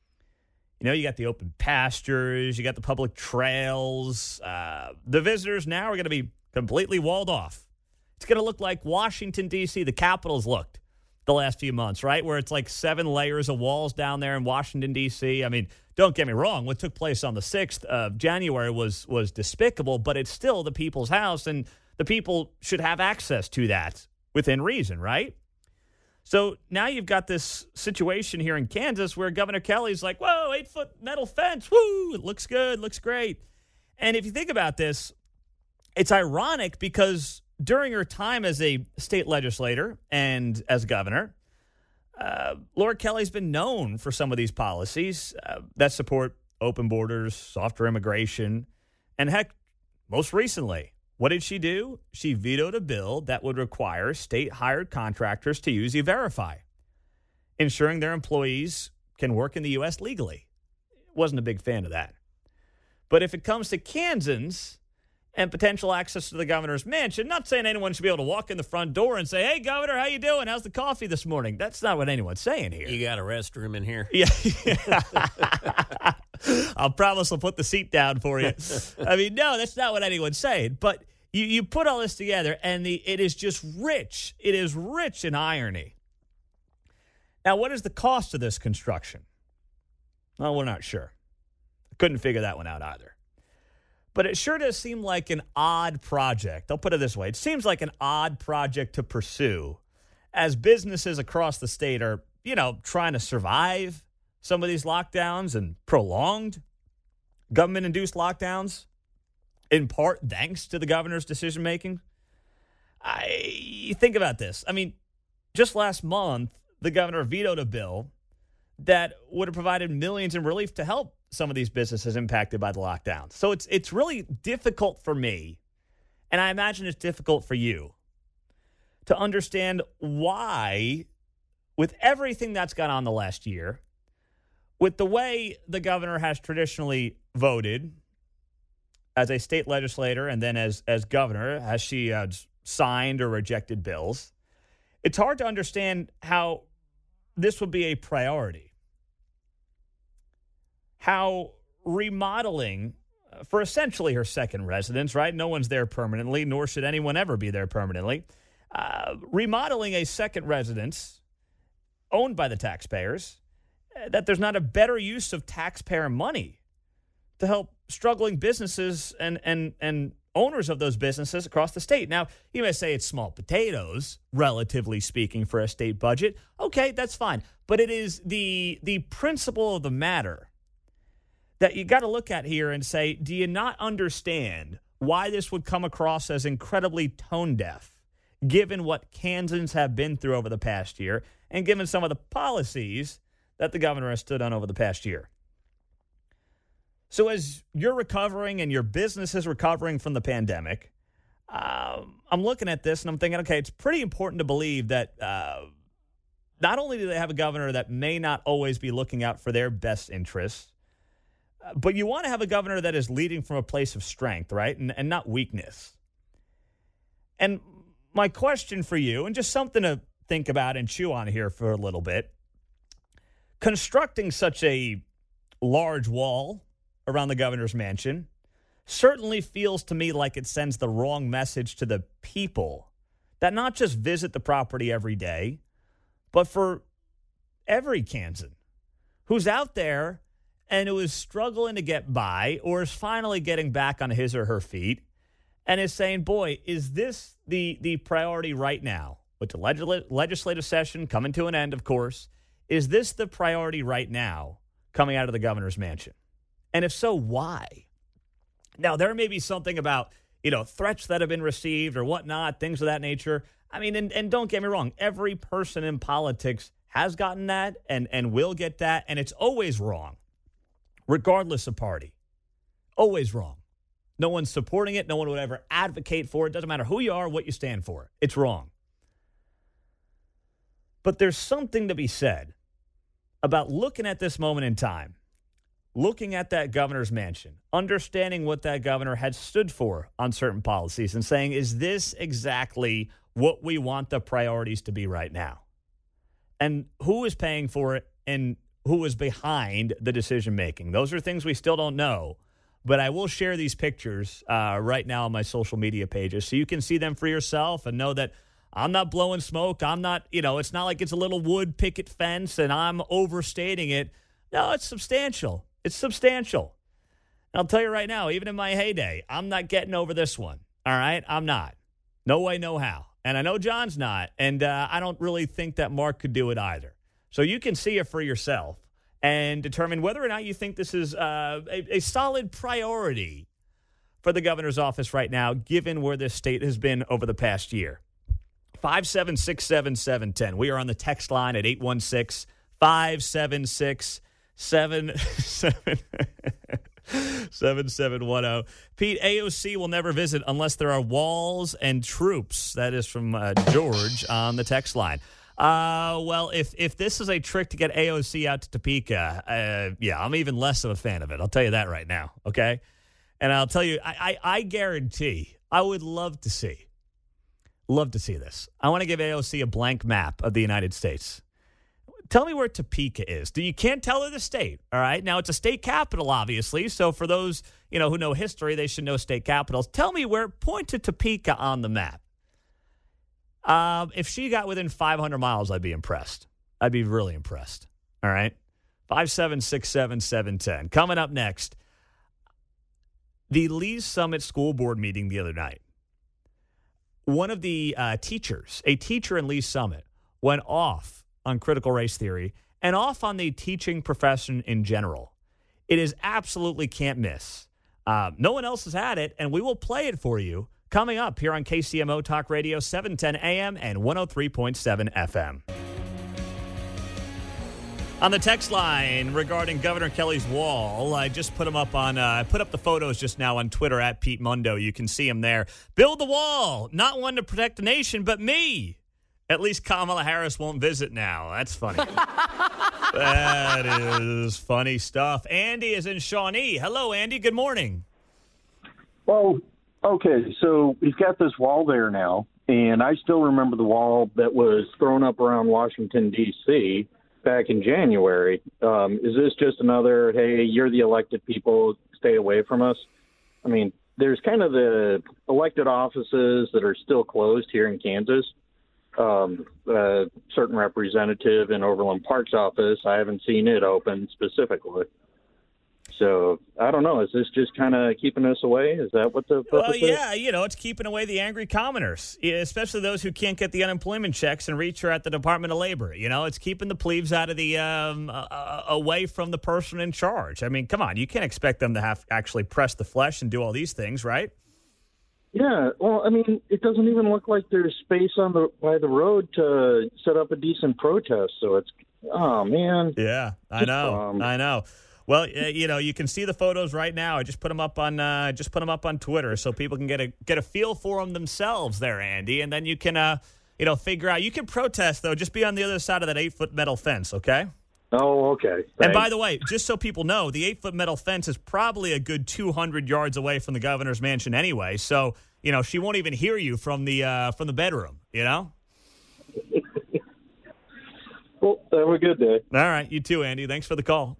You got the open pastures, you got the public trails. The visitors now are going to be completely walled off. It's going to look like Washington, D.C., the Capitol's looked the last few months, right? Where it's like 7 layers of walls down there in Washington, D.C. I mean, don't get me wrong. What took place on the 6th of January was despicable, but it's still the people's house, and the people should have access to that within reason, right? So now you've got this situation here in Kansas where Governor Kelly's like, whoa, 8-foot metal fence. Woo, it looks good, looks great. And if you think about this, it's ironic because during her time as a state legislator and as governor, Laura Kelly's been known for some of these policies that support open borders, softer immigration, and heck, most recently, what did she do? She vetoed a bill that would require state-hired contractors to use E-Verify, ensuring their employees can work in the U.S. legally. Wasn't a big fan of that. But if it comes to Kansans and potential access to the governor's mansion, not saying anyone should be able to walk in the front door and say, hey, Governor, how you doing? How's the coffee this morning? That's not what anyone's saying here.
You got a restroom in here?
Yeah. I'll promise I'll put the seat down for you. I mean, no, that's not what anyone's saying. But you put all this together, and it is just rich. It is rich in irony. Now, what is the cost of this construction? Well, we're not sure. Couldn't figure that one out either. But it sure does seem like an odd project. I'll put it this way. It seems like an odd project to pursue as businesses across the state are, trying to survive some of these lockdowns and prolonged government-induced lockdowns. in part thanks to the governor's decision-making. Think about this. I mean, just last month, the governor vetoed a bill that would have provided millions in relief to help some of these businesses impacted by the lockdown. So it's really difficult for me, and I imagine it's difficult for you, to understand why, with everything that's gone on the last year, with the way the governor has traditionally voted as a state legislator and then as governor, as she signed or rejected bills, it's hard to understand how this would be a priority. How remodeling for essentially her second residence, right? No one's there permanently, nor should anyone ever be there permanently. Remodeling a second residence owned by the taxpayers, that there's not a better use of taxpayer money to help struggling businesses and owners of those businesses across the state. Now, you may say it's small potatoes, relatively speaking, for a state budget. Okay, that's fine. But it is the principle of the matter that you got to look at here and say, do you not understand why this would come across as incredibly tone deaf, given what Kansans have been through over the past year and given some of the policies that the governor has stood on over the past year? So as you're recovering and your business is recovering from the pandemic, I'm looking at this and I'm thinking, okay, it's pretty important to believe that not only do they have a governor that may not always be looking out for their best interests, but you want to have a governor that is leading from a place of strength, right, and not weakness. And my question for you, and just something to think about and chew on here for a little bit, constructing such a large wall around the governor's mansion certainly feels to me like it sends the wrong message to the people that not just visit the property every day, but for every Kansan who's out there and who is struggling to get by or is finally getting back on his or her feet and is saying, boy, is this the priority right now? With the legislative session coming to an end, of course, is this the priority right now coming out of the governor's mansion? And if so, why? Now, there may be something about, threats that have been received or whatnot, things of that nature. I mean, and don't get me wrong, every person in politics has gotten that and will get that, and it's always wrong, regardless of party. Always wrong. No one's supporting it. No one would ever advocate for it. Doesn't matter who you are, what you stand for. It's wrong. But there's something to be said about looking at this moment in time, looking at that governor's mansion, understanding what that governor had stood for on certain policies and saying, is this exactly what we want the priorities to be right now? And who is paying for it and who is behind the decision-making? Those are things we still don't know. But I will share these pictures right now on my social media pages so you can see them for yourself and know that I'm not blowing smoke. I'm not, it's not like it's a little wood picket fence and I'm overstating it. No, it's substantial. It's substantial. And I'll tell you right now, even in my heyday, I'm not getting over this one. All right? I'm not. No way, no how. And I know John's not. And I don't really think that Mark could do it either. So you can see it for yourself and determine whether or not you think this is a solid priority for the governor's office right now, given where this state has been over the past year. 5767710. We are on the text line at 816-576-7710. Pete, AOC will never visit unless there are walls and troops. That is from George on the text line. Well, if this is a trick to get AOC out to Topeka, I'm even less of a fan of it. I'll tell you that right now, okay? And I'll tell you, I guarantee I would love to see this. I want to give AOC a blank map of the United States. Tell me where Topeka is. You can't tell her the state, all right? Now, it's a state capital, obviously, so for those, who know history, they should know state capitals. Tell me point to Topeka on the map. If she got within 500 miles, I'd be impressed. I'd be really impressed, all right? 5767710. Coming up next, the Lee's Summit School Board meeting the other night. One of the teachers, a teacher in Lee's Summit, went off on critical race theory and off on the teaching profession in general. It is absolutely can't miss. No one else has had it, and we will play it for you coming up here on KCMO Talk Radio, 710 AM and 103.7 FM. On the text line regarding Governor Kelly's wall, I just put them up on. I put up the photos just now on Twitter at Pete Mundo. You can see them there. Build the wall, not one to protect the nation, but me. At least Kamala Harris won't visit now. That's funny. That is funny stuff. Andy is in Shawnee. Hello, Andy. Good morning.
Well, okay, so we've got this wall there now, and I still remember the wall that was thrown up around Washington, D.C. back in January. Is this just another, hey, you're the elected people, stay away from us? I mean, there's kind of the elected offices that are still closed here in Kansas. A certain representative in Overland Park's office, I haven't seen it open specifically. So, I don't know. Is this just kind of keeping us away? Is that what the purpose is?
Yeah, it's keeping away the angry commoners, especially those who can't get the unemployment checks and reach her at the Department of Labor. It's keeping the plebes out of the away from the person in charge. I mean, come on. You can't expect them to have actually press the flesh and do all these things, right?
Yeah, well, I mean, it doesn't even look like there's space by the road to set up a decent protest. So it's, oh man.
Yeah, I know. Well, you can see the photos right now. I just put them up on Twitter so people can get a feel for them themselves there, Andy, and then you can figure out. You can protest though. Just be on the other side of that 8-foot metal fence, okay?
Oh, okay. Thanks.
And by the way, just so people know, the 8-foot metal fence is probably a good 200 yards away from the governor's mansion anyway. So, she won't even hear you from the bedroom,
Well, have a good day.
All right, you too, Andy. Thanks for the call.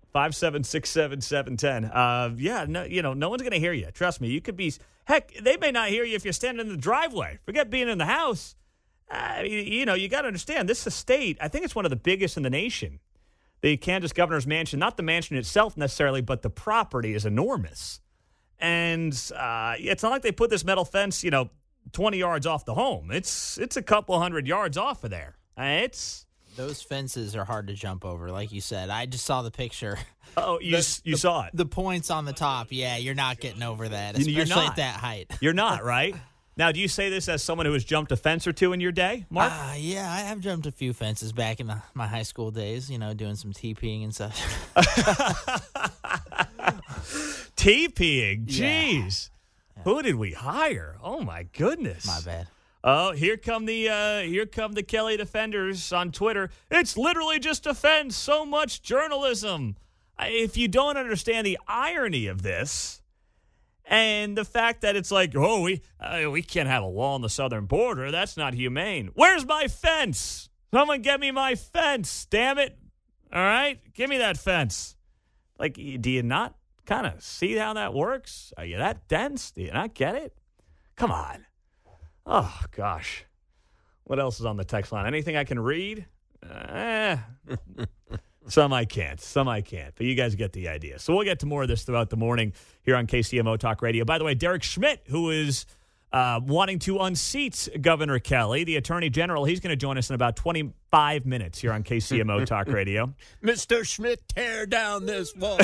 5767710. No one's going to hear you. Trust me. You could be heck. They may not hear you if you're standing in the driveway. Forget being in the house. You got to understand this estate. I think it's one of the biggest in the nation. The Kansas governor's mansion, not the mansion itself necessarily, but the property is enormous. And it's not like they put this metal fence, 20 yards off the home. It's a couple hundred yards off of there.
Those fences are hard to jump over, like you said. I just saw the picture.
Oh, you saw it.
The points on the top, yeah, you're not getting over that, especially at that height.
You're not, right? Now, do you say this as someone who has jumped a fence or two in your day, Mark?
Yeah, I have jumped a few fences back in my high school days, doing some TPing and such.
TPing? Jeez. Yeah. Who did we hire? Oh, my goodness.
My bad.
Oh, here come the Kelly defenders on Twitter. It's literally just a fence. So much journalism. If you don't understand the irony of this, and the fact that it's like, we can't have a wall on the southern border. That's not humane. Where's my fence? Someone get me my fence. Damn it! All right, give me that fence. Like, do you not kind of see how that works? Are you that dense? Do you not get it? Come on. Oh, gosh. What else is on the text line? Anything I can read? Some I can't. But you guys get the idea. So we'll get to more of this throughout the morning here on KCMO Talk Radio. By the way, Derek Schmidt, who is wanting to unseat Governor Kelly, the Attorney General, he's going to join us in about 25 minutes here on KCMO Talk Radio.
Mr. Schmidt, tear down this wall.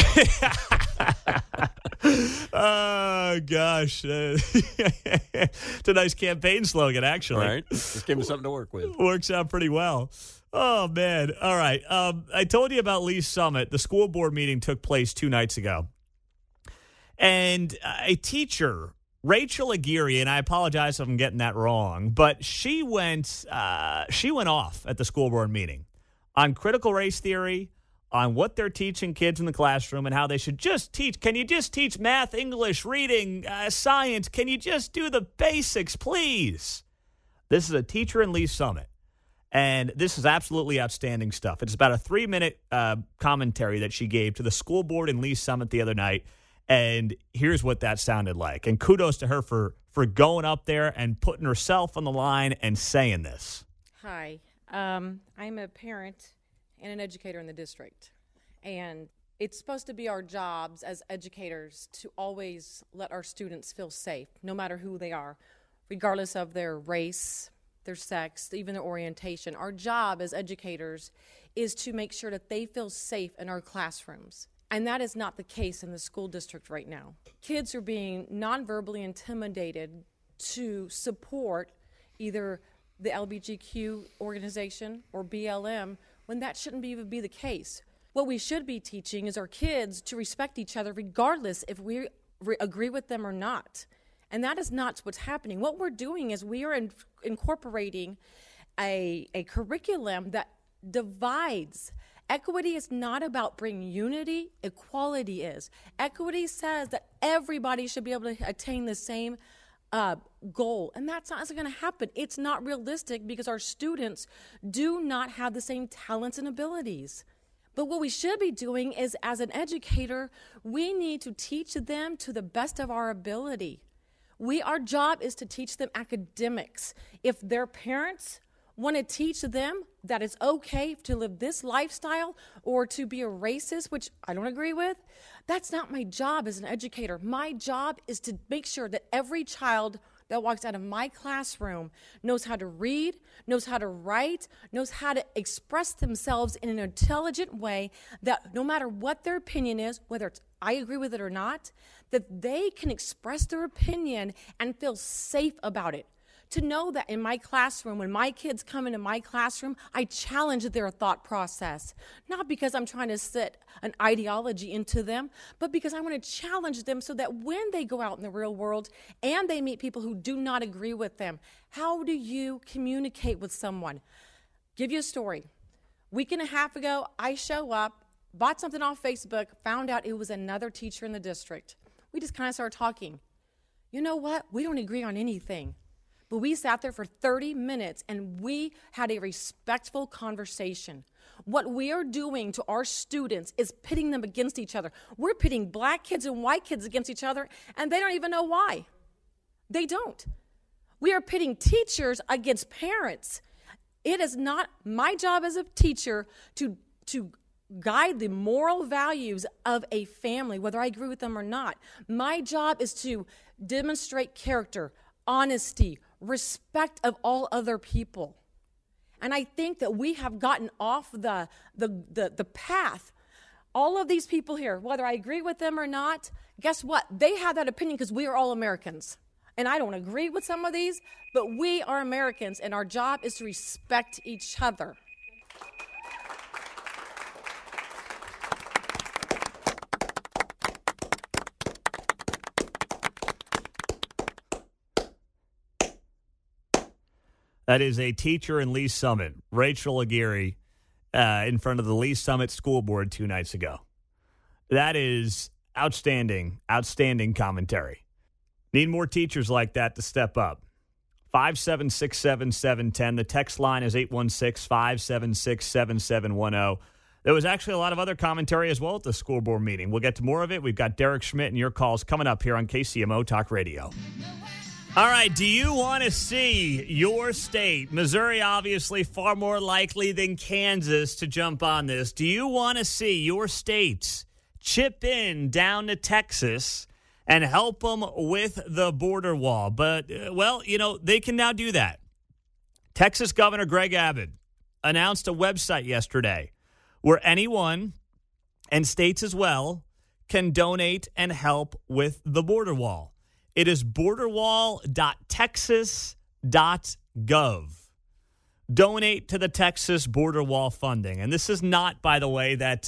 Oh, gosh. It's a nice campaign slogan, actually.
Right. Just give me something to work with.
Works out pretty well. Oh, man. All right. I told you about Lee's Summit. The school board meeting took place 2 nights ago. And a teacher, Rachel Aguirre, and I apologize if I'm getting that wrong, but she went off at the school board meeting on critical race theory, on what they're teaching kids in the classroom and how they should just teach. Can you just teach math, English, reading, science? Can you just do the basics, please? This is a teacher in Lee's Summit, and this is absolutely outstanding stuff. It's about a 3-minute commentary that she gave to the school board in Lee's Summit the other night, and here's what that sounded like. And kudos to her for going up there and putting herself on the line and saying this.
Hi, I'm a parent and an educator in the district. And it's supposed to be our jobs as educators to always let our students feel safe, no matter who they are, regardless of their race, their sex, even their orientation. Our job as educators is to make sure that they feel safe in our classrooms. And that is not the case in the school district right now. Kids are being non-verbally intimidated to support either the LGBTQ organization or BLM when that shouldn't even be the case. What we should be teaching is our kids to respect each other regardless if we agree with them or not. And that is not what's happening. What we're doing is we are incorporating a curriculum that divides. Equity is not about bringing unity. Equality is. Equity says that everybody should be able to attain the same goal. And that's not going to happen. It's not realistic because our students do not have the same talents and abilities. But what we should be doing is, as an educator, we need to teach them to the best of our ability. Our job is to teach them academics. If their parents want to teach them that it's okay to live this lifestyle or to be a racist, which I don't agree with, that's not my job as an educator. My job is to make sure that every child that walks out of my classroom knows how to read, knows how to write, knows how to express themselves in an intelligent way, that no matter what their opinion is, whether it's I agree with it or not, that they can express their opinion and feel safe about it. To know that in my classroom, when my kids come into my classroom, I challenge their thought process. Not because I'm trying to set an ideology into them, but because I want to challenge them so that when they go out in the real world and they meet people who do not agree with them, how do you communicate with someone? Give you a story. Week and a half ago, I show up, bought something off Facebook, found out it was another teacher in the district. We just kind of started talking. You know what? We don't agree on anything. But we sat there for 30 minutes and we had a respectful conversation. What we are doing to our students is pitting them against each other. We're pitting black kids and white kids against each other, and they don't even know why. They don't. We are pitting teachers against parents. It is not my job as a teacher to guide the moral values of a family, whether I agree with them or not. My job is to demonstrate character, honesty, respect of all other people. And I think that we have gotten off the path. All of these people here, whether I agree with them or not, guess what? They have that opinion because we are all Americans. And I don't agree with some of these, but we are Americans, and our job is to respect each other.
That is a teacher in Lee Summit, Rachel Aguirre, in front of the Lee Summit School Board 2 nights ago. That is outstanding commentary. Need more teachers like that to step up. 5767710. The text line is 816-576-7710. There was actually a lot of other commentary as well at the school board meeting. We'll get to more of it. We've got Derek Schmidt and your calls coming up here on KCMO Talk Radio. All right, do you want to see your state, Missouri obviously far more likely than Kansas to jump on this, do you want to see your states chip in down to Texas and help them with the border wall? But, well, they can now do that. Texas Governor Greg Abbott announced a website yesterday where anyone, and states as well, can donate and help with the border wall. It is borderwall.texas.gov. Donate to the Texas border wall funding. And this is not, by the way, that,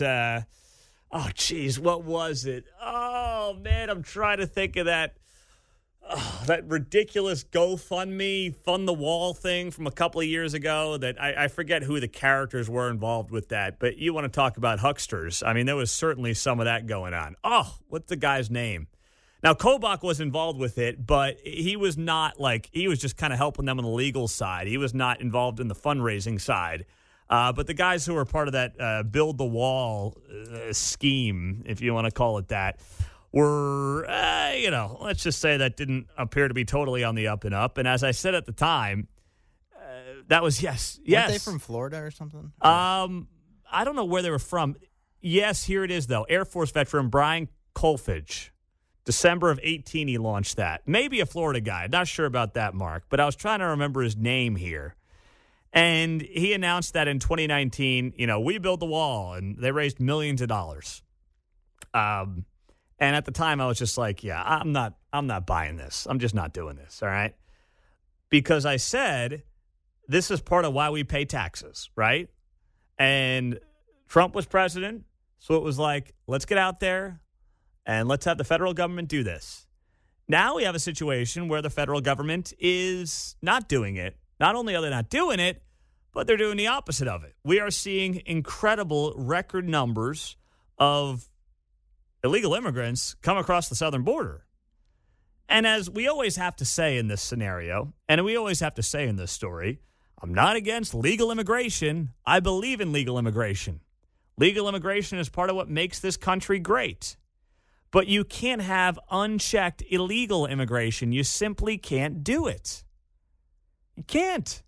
what was it? Oh, man, I'm trying to think of that ridiculous GoFundMe, Fund the Wall thing from a couple of years ago that I forget who the characters were involved with that. But you want to talk about hucksters. I mean, there was certainly some of that going on. Oh, what's the guy's name? Now, Kobach was involved with it, but he was not he was just kind of helping them on the legal side. He was not involved in the fundraising side. But the guys who were part of that Build the Wall scheme, if you want to call it that, were, let's just say that didn't appear to be totally on the up and up. And as I said at the time, that was yes.
Weren't they from Florida or something?
I don't know where they were from. Yes, here it is, though. Air Force veteran Brian Kolfage. December of 2018, he launched that. Maybe a Florida guy. Not sure about that, Mark. But I was trying to remember his name here. And he announced that in 2019, we built the wall, and they raised millions of dollars. And at the time, I was just like, yeah, I'm not buying this. I'm just not doing this, all right? Because I said, this is part of why we pay taxes, right? And Trump was president, so it was like, let's get out there and let's have the federal government do this. Now we have a situation where the federal government is not doing it. Not only are they not doing it, but they're doing the opposite of it. We are seeing incredible record numbers of illegal immigrants come across the southern border. And as we always have to say in this scenario, and we always have to say in this story, I'm not against legal immigration. I believe in legal immigration. Legal immigration is part of what makes this country great. But you can't have unchecked illegal immigration. You simply can't do it. You can't.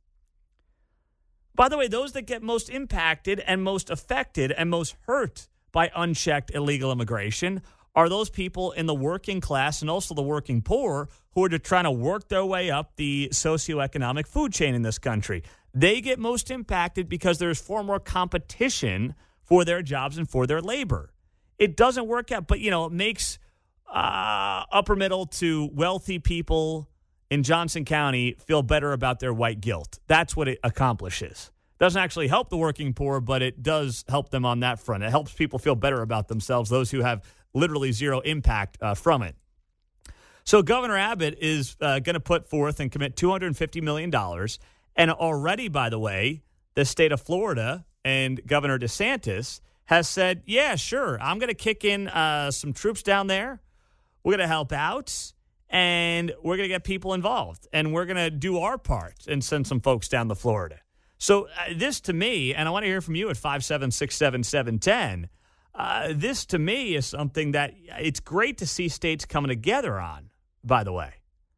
By the way, those that get most impacted and most affected and most hurt by unchecked illegal immigration are those people in the working class and also the working poor who are just trying to work their way up the socioeconomic food chain in this country. They get most impacted because there's far more competition for their jobs and for their labor. It doesn't work out, but, it makes upper middle to wealthy people in Johnson County feel better about their white guilt. That's what it accomplishes. Doesn't actually help the working poor, but it does help them on that front. It helps people feel better about themselves, those who have literally zero impact from it. So Governor Abbott is going to put forth and commit $250 million. And already, by the way, the state of Florida and Governor DeSantis has said, yeah, sure, I'm going to kick in some troops down there. We're going to help out, and we're going to get people involved. And we're going to do our part and send some folks down to Florida. So this to me, and I want to hear from you at 5767710, this to me is something that it's great to see states coming together on, by the way.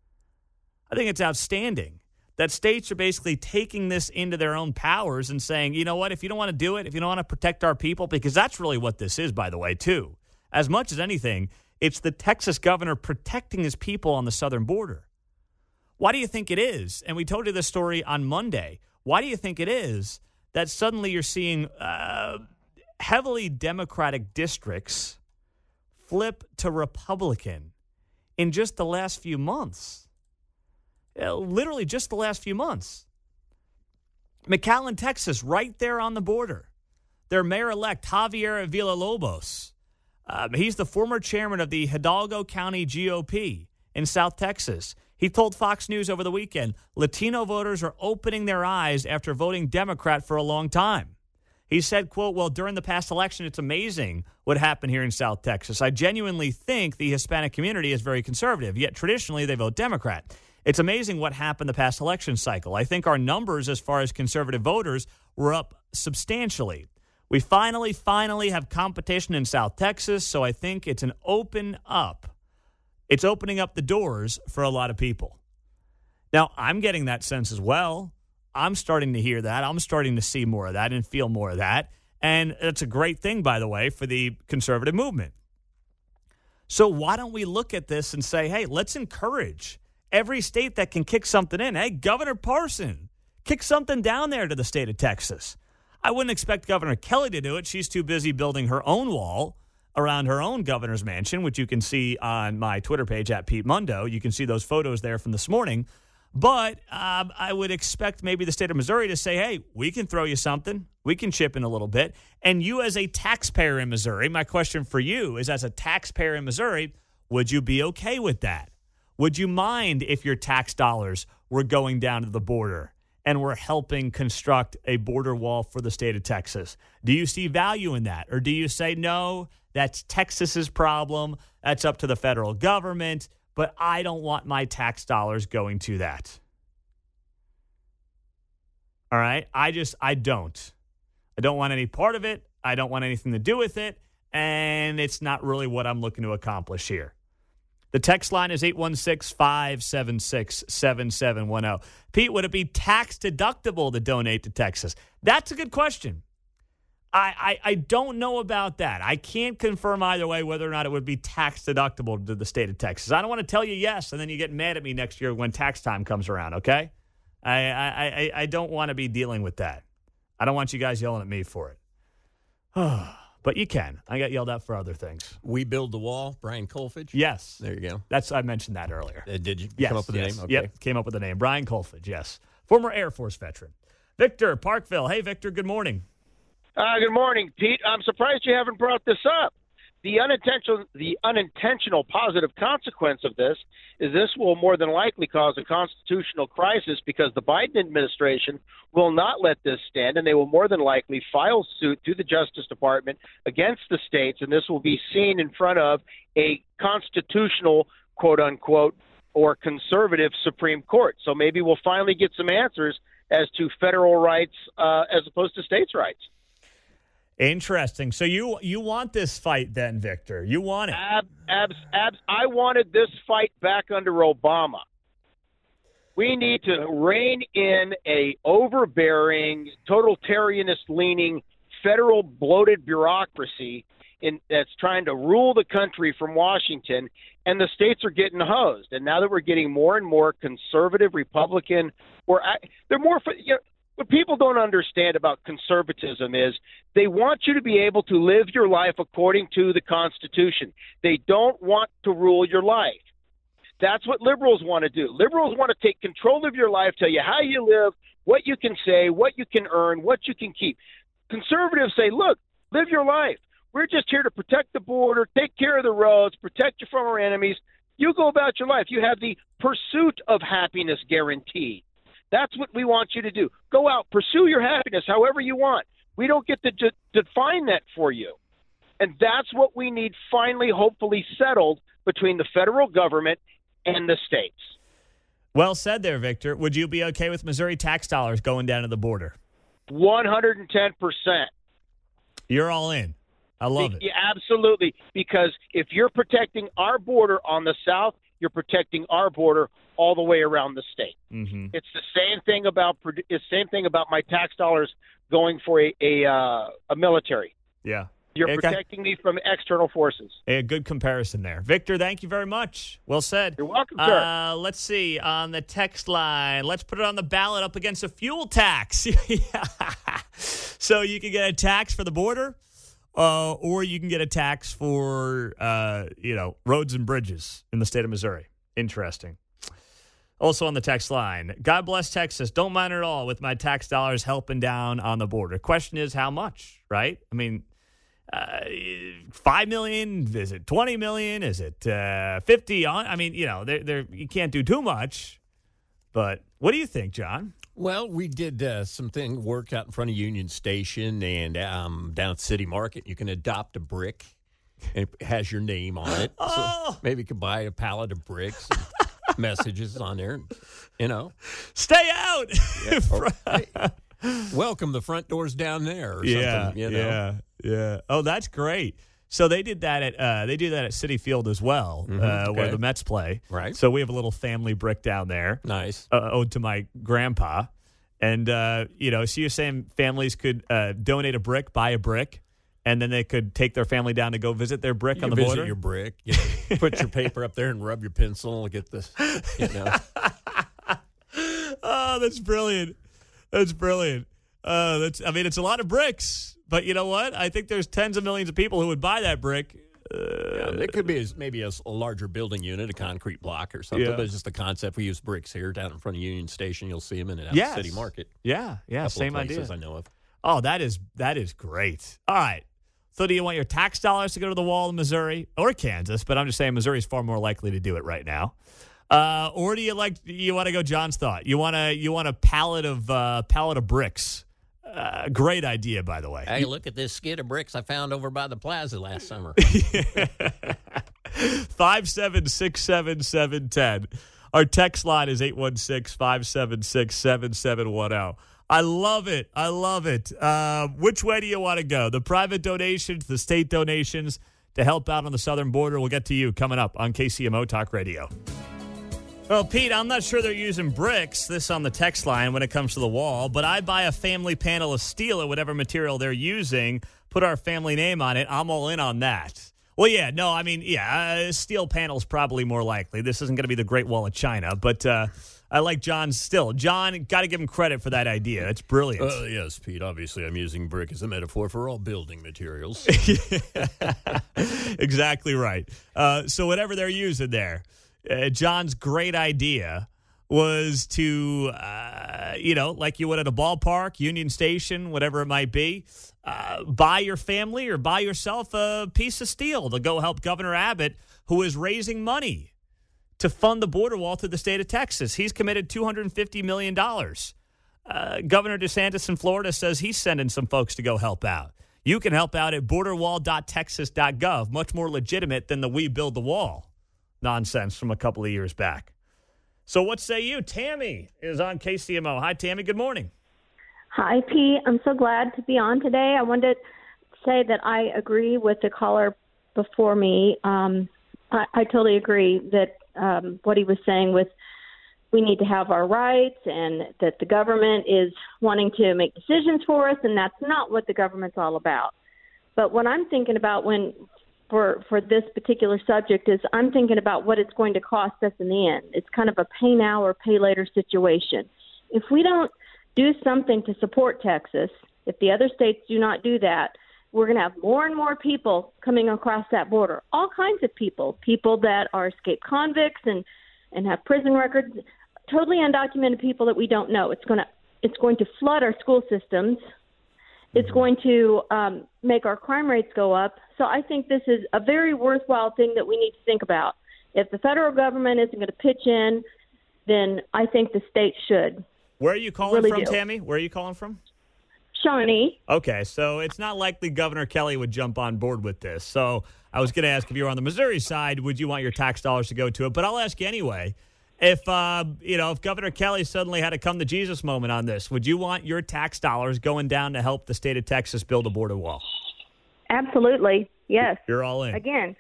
I think it's outstanding that states are basically taking this into their own powers and saying, you know what, if you don't want to do it, if you don't want to protect our people, because that's really what this is, by the way, too. As much as anything, it's the Texas governor protecting his people on the southern border. Why do you think it is? And we told you this story on Monday. Why do you think it is that suddenly you're seeing heavily Democratic districts flip to Republican in just the last few months? Literally just the last few months. McAllen, Texas, right there on the border. Their mayor-elect, Javier Villalobos, he's the former chairman of the Hidalgo County GOP in South Texas. He told Fox News over the weekend, Latino voters are opening their eyes after voting Democrat for a long time. He said, quote, well, during the past election, it's amazing what happened here in South Texas. I genuinely think the Hispanic community is very conservative, yet traditionally they vote Democrat. It's amazing what happened the past election cycle. I think our numbers as far as conservative voters were up substantially. We finally have competition in South Texas, so I think it's an open up. It's opening up the doors for a lot of people. Now, I'm getting that sense as well. I'm starting to hear that. I'm starting to see more of that and feel more of that. And it's a great thing, by the way, for the conservative movement. So why don't we look at this and say, hey, let's encourage every state that can kick something in. Hey, Governor Parson, kick something down there to the state of Texas. I wouldn't expect Governor Kelly to do it. She's too busy building her own wall around her own governor's mansion, which you can see on my Twitter page at Pete Mundo. You can see those photos there from this morning. But I would expect maybe the state of Missouri to say, hey, we can throw you something. We can chip in a little bit. And you as a taxpayer in Missouri, my question for you is, as a taxpayer in Missouri, would you be okay with that? Would you mind if your tax dollars were going down to the border and were helping construct a border wall for the state of Texas? Do you see value in that? Or do you say, no, that's Texas's problem. That's up to the federal government. But I don't want my tax dollars going to that. All right? I don't. I don't want any part of it. I don't want anything to do with it. And it's not really what I'm looking to accomplish here. The text line is 816-576-7710. Pete, would it be tax deductible to donate to Texas? That's a good question. I don't know about that. I can't confirm either way whether or not it would be tax deductible to the state of Texas. I don't want to tell you yes, and then you get mad at me next year when tax time comes around, okay? I don't want to be dealing with that. I don't want you guys yelling at me for it. But you can. I got yelled at for other things.
We Build the Wall, Brian Colfage?
Yes.
There you go.
I mentioned that earlier.
Did you
Yes,
come up with
yes.
the name? Okay.
Yep, came up with the name. Brian Colfage, yes. Former Air Force veteran. Victor, Parkville. Hey, Victor, good morning.
Good morning, Pete. I'm surprised you haven't brought this up. The unintentional positive consequence of this is this will more than likely cause a constitutional crisis because the Biden administration will not let this stand, and they will more than likely file suit through the Justice Department against the states, and this will be seen in front of a constitutional, quote-unquote, or conservative Supreme Court. So maybe we'll finally get some answers as to federal rights as opposed to states' rights.
Interesting. So you want this fight then, Victor? You want it?
I wanted this fight back under Obama. We need to rein in a overbearing, totalitarianist-leaning federal bloated bureaucracy that's trying to rule the country from Washington, and the states are getting hosed. And now that we're getting more and more conservative, Republican, they're more for. What people don't understand about conservatism is they want you to be able to live your life according to the Constitution. They don't want to rule your life. That's what liberals want to do. Liberals want to take control of your life, tell you how you live, what you can say, what you can earn, what you can keep. Conservatives say, look, live your life. We're just here to protect the border, take care of the roads, protect you from our enemies. You go about your life. You have the pursuit of happiness guaranteed. That's what we want you to do. Go out, pursue your happiness however you want. We don't get to define that for you. And that's what we need finally, hopefully settled between the federal government and the states.
Well said there, Victor. Would you be okay with Missouri tax dollars going down to the border?
110%.
You're all in. I love it.
Yeah, absolutely. Because if you're protecting our border on the south, you're protecting our border all the way around the state.
Mm-hmm.
It's the same thing about my tax dollars going for a military.
Yeah.
You're protecting me from external forces.
A good comparison there. Victor, thank you very much. Well said.
You're welcome, sir.
Let's see. On the text line, let's put it on the ballot up against a fuel tax. So you can get a tax for the border, or you can get a tax for, roads and bridges in the state of Missouri. Interesting. Also on the text line, God bless Texas. Don't mind at all with my tax dollars helping down on the border. Question is how much, right? I mean, 5 million? Is it 20 million? Is it 50? I mean, you can't do too much. But what do you think, John?
Well, we did work out in front of Union Station and down at City Market. You can adopt a brick, and it has your name on it.
Oh.
So maybe you could buy a pallet of bricks and messages on there,
Stay out!
Yeah, welcome, the front door's down there or something,
Yeah. Oh, that's great. So they did that at Citi Field as well, where the Mets play.
Right.
So we have a little family brick down there.
Nice.
Owed to my grandpa. And, so you're saying families could donate a brick, buy a brick, and then they could take their family down to go visit their brick on the border?
Visit your brick. Put your paper up there and rub your pencil and get this,
Oh, that's brilliant. That's brilliant. It's a lot of bricks. But you know what? I think there's tens of millions of people who would buy that brick.
It could be maybe a larger building unit, a concrete block or something. But it's just a concept. We use bricks here down in front of Union Station. You'll see them in the City Market.
Yeah, same idea.
I know of.
Oh, that is great. All right. So do you want your tax dollars to go to the wall in Missouri or Kansas? But I'm just saying Missouri is far more likely to do it right now. Or do you want to go John's thought? You want a pallet of bricks. Great idea, by the way.
Hey, look at this skid of bricks I found over by the plaza last summer.
5767710. Our text line is 816-576-7710. I love it. Which way do you want to go? The private donations, the state donations to help out on the southern border? We'll get to you coming up on KCMO Talk Radio. Well, Pete, I'm not sure they're using bricks, this on the text line, when it comes to the wall, but I'd buy a family panel of steel or whatever material they're using, put our family name on it. I'm all in on that. Well, yeah, no, I mean, steel panels probably more likely. This isn't going to be the Great Wall of China, but I like John still. John, got to give him credit for that idea. It's brilliant.
Yes, Pete. Obviously, I'm using brick as a metaphor for all building materials.
Exactly right. So whatever they're using there, John's great idea was to, like you would at a ballpark, Union Station, whatever it might be, buy your family or buy yourself a piece of steel to go help Governor Abbott, who is raising money to fund the border wall through the state of Texas. He's committed $250 million. Governor DeSantis in Florida says he's sending some folks to go help out. You can help out at borderwall.texas.gov, much more legitimate than the We Build the Wall nonsense from a couple of years back. So what say you? Tammy is on KCMO. Hi, Tammy. Good morning.
Hi, Pete. I'm so glad to be on today. I wanted to say that I agree with the caller before me. I totally agree that what he was saying with we need to have our rights and that the government is wanting to make decisions for us, and that's not what the government's all about. But what I'm thinking about for this particular subject is I'm thinking about what it's going to cost us in the end. It's kind of a pay now or pay later situation. If we don't do something to support Texas, if the other states do not do that, we're going to have more and more people coming across that border, all kinds of people that are escaped convicts and have prison records, totally undocumented people that we don't know. It's going to flood our school systems. It's going to make our crime rates go up. So I think this is a very worthwhile thing that we need to think about. If the federal government isn't going to pitch in, then I think the state should.
Where are you calling from, Tammy? Where are you calling from?
Shawnee.
Okay, so it's not likely Governor Kelly would jump on board with this. So I was going to ask if you were on the Missouri side, would you want your tax dollars to go to it? But I'll ask you anyway. If Governor Kelly suddenly had a come to Jesus moment on this, would you want your tax dollars going down to help the state of Texas build a border wall?
Absolutely, yes.
You're all in.
Again,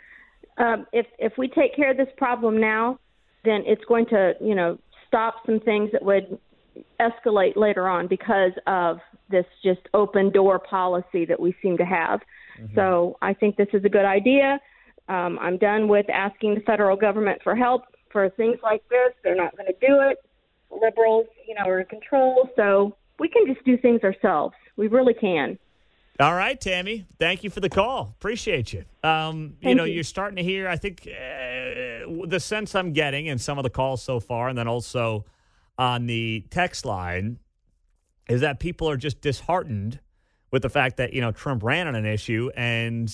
if we take care of this problem now, then it's going to, stop some things that would escalate later on because of this just open door policy that we seem to have. Mm-hmm. So I think this is a good idea. I'm done with asking the federal government for help for things like this. They're not going to do it. Liberals, are in control. So we can just do things ourselves. We really can.
All right, Tammy. Thank you for the call. Appreciate you. You're starting to hear, I think, the sense I'm getting in some of the calls so far, and then also on the text line, is that people are just disheartened with the fact that, Trump ran on an issue. And,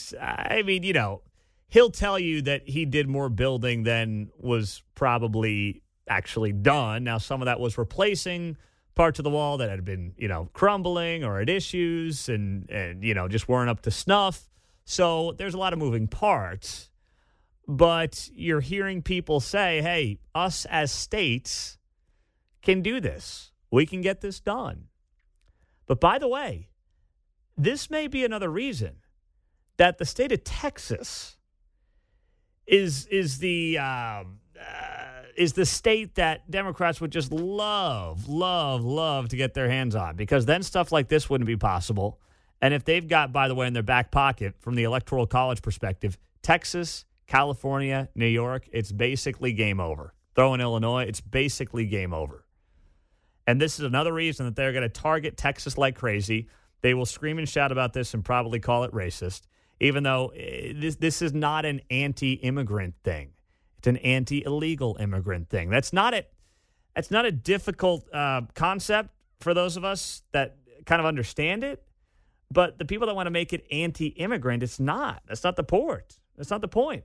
he'll tell you that he did more building than was probably actually done. Now, some of that was replacing parts of the wall that had been, crumbling or had issues and just weren't up to snuff. So there's a lot of moving parts. But you're hearing people say, hey, us as states can do this. We can get this done. But by the way, this may be another reason that the state of Texas is the state that Democrats would just love to get their hands on, because then stuff like this wouldn't be possible. And if they've got, by the way, in their back pocket, from the Electoral College perspective, Texas, California, New York, it's basically game over. Throw in Illinois, it's basically game over. And this is another reason that they're going to target Texas like crazy. They will scream and shout about this and probably call it racist, even though this is not an anti-immigrant thing. It's an anti-illegal immigrant thing. That's not a difficult concept for those of us that kind of understand it. But the people that want to make it anti-immigrant, it's not. That's not the point. That's not the point.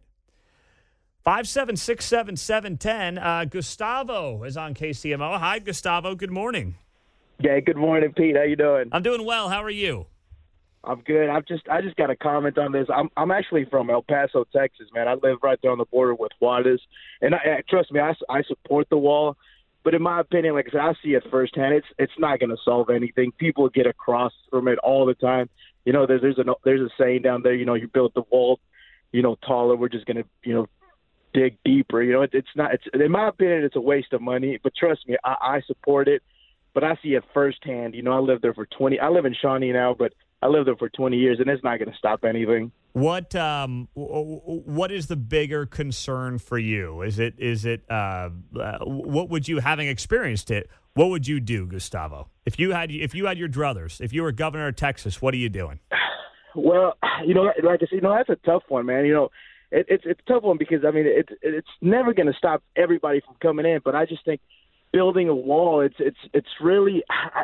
5767710. Gustavo is on KCMO. Hi, Gustavo. Good morning.
Yeah, good morning, Pete. How you doing?
I'm doing well. How are you?
I'm good. I just got a comment on this. I'm actually from El Paso, Texas, man. I live right there on the border with Juarez, and trust me, I support the wall. But in my opinion, like I said, I see it firsthand. It's not going to solve anything. People get across from it all the time. There's a saying down there. You build the wall, taller. We're just going to dig deeper. It's not. It's in my opinion, it's a waste of money. But trust me, I support it. But I see it firsthand. I lived there for 20. I live in Shawnee now, but I lived there for 20 years, and it's not going to stop anything.
What is the bigger concern for you? Is it what would you, having experienced it, what would you do, Gustavo? If you had your druthers, if you were governor of Texas, what are you doing?
Well, like I said, that's a tough one, man. It's a tough one because it's never going to stop everybody from coming in. But I just think building a wall, it's really,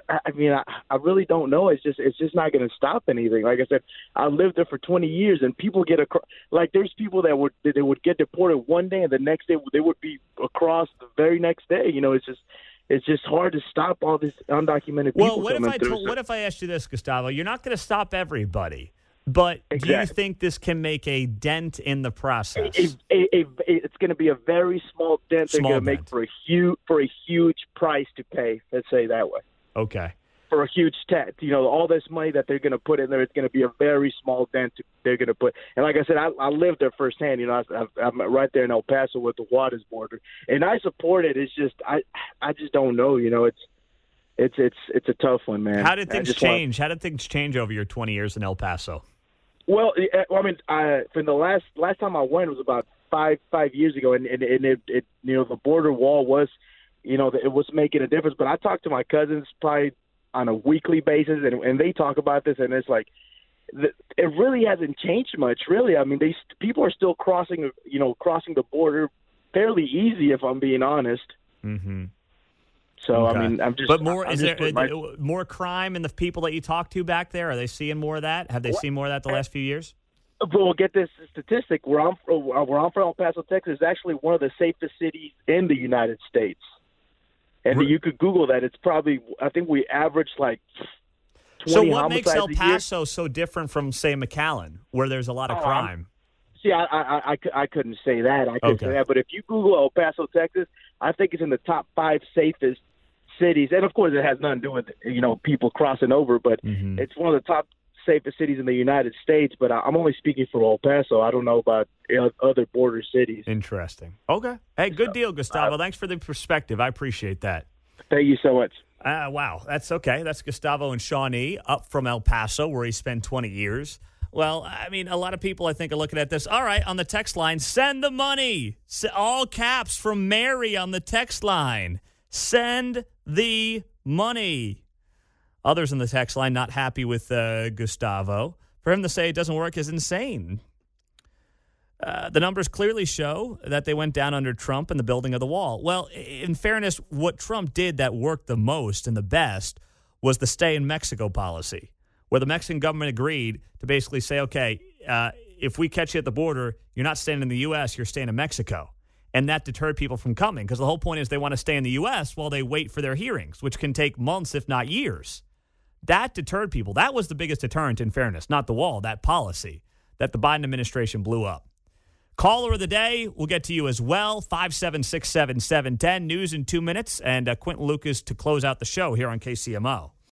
I really don't know. It's just not going to stop anything. Like I said, I lived there for 20 years, and people get there's people that would get deported one day, and the next day they would be across the very next day. It's just hard to stop all this undocumented people.
Well, what if I asked you this, Gustavo? You're not going to stop everybody. But do you think this can make a dent in the process?
It's going to be a very small dent they're going to make for a huge price to pay. Let's say that way.
Okay.
For a huge tax, all this money that they're going to put in there, it's going to be a very small dent they're going to put. And like I said, I lived there firsthand. I'm right there in El Paso with the Juarez border, and I support it. It's just I just don't know. It's a tough one, man.
How did things change? How did things change over your 20 years in El Paso?
Well, from the last time I went was about five years ago, and it the border wall was, it was making a difference. But I talked to my cousins probably on a weekly basis, and they talk about this, and it's like it really hasn't changed much, really. People are still crossing the border fairly easy, if I'm being honest.
Mm-hmm.
So
okay.
I'm just.
But is there more crime in the people that you talk to back there? Are they seeing more of that? Have they seen more of that the last few years?
Well, get this statistic. Where I'm from, El Paso, Texas, is actually one of the safest cities in the United States. And you could Google that. It's probably, I think we average like 20
So what
homicides
makes El Paso so different from, say, McAllen, where there's a lot of crime?
I couldn't say that. I couldn't say that. But if you Google El Paso, Texas, I think it's in the top 5 safest cities. And, of course, it has nothing to do with, people crossing over. But it's one of the top safest cities in the United States. But I'm only speaking for El Paso. I don't know about other border cities.
Interesting. Okay. Hey, good deal, Gustavo. Thanks for the perspective. I appreciate that.
Thank you so much.
Wow. That's okay. That's Gustavo and Shawnee up from El Paso, where he spent 20 years. Well, a lot of people, I think, are looking at this. All right, on the text line, send the money. All caps from Mary on the text line. Send the money. Others on the text line not happy with Gustavo. For him to say it doesn't work is insane. The numbers clearly show that they went down under Trump and the building of the wall. Well, in fairness, what Trump did that worked the most and the best was the stay in Mexico policy, where the Mexican government agreed to basically say, okay, if we catch you at the border, you're not staying in the U.S., you're staying in Mexico. And that deterred people from coming, because the whole point is they want to stay in the U.S. while they wait for their hearings, which can take months, if not years. That deterred people. That was the biggest deterrent, in fairness, not the wall, that policy that the Biden administration blew up. Caller of the day, we'll get to you as well, 5767710, news in 2 minutes, and Quentin Lucas to close out the show here on KCMO.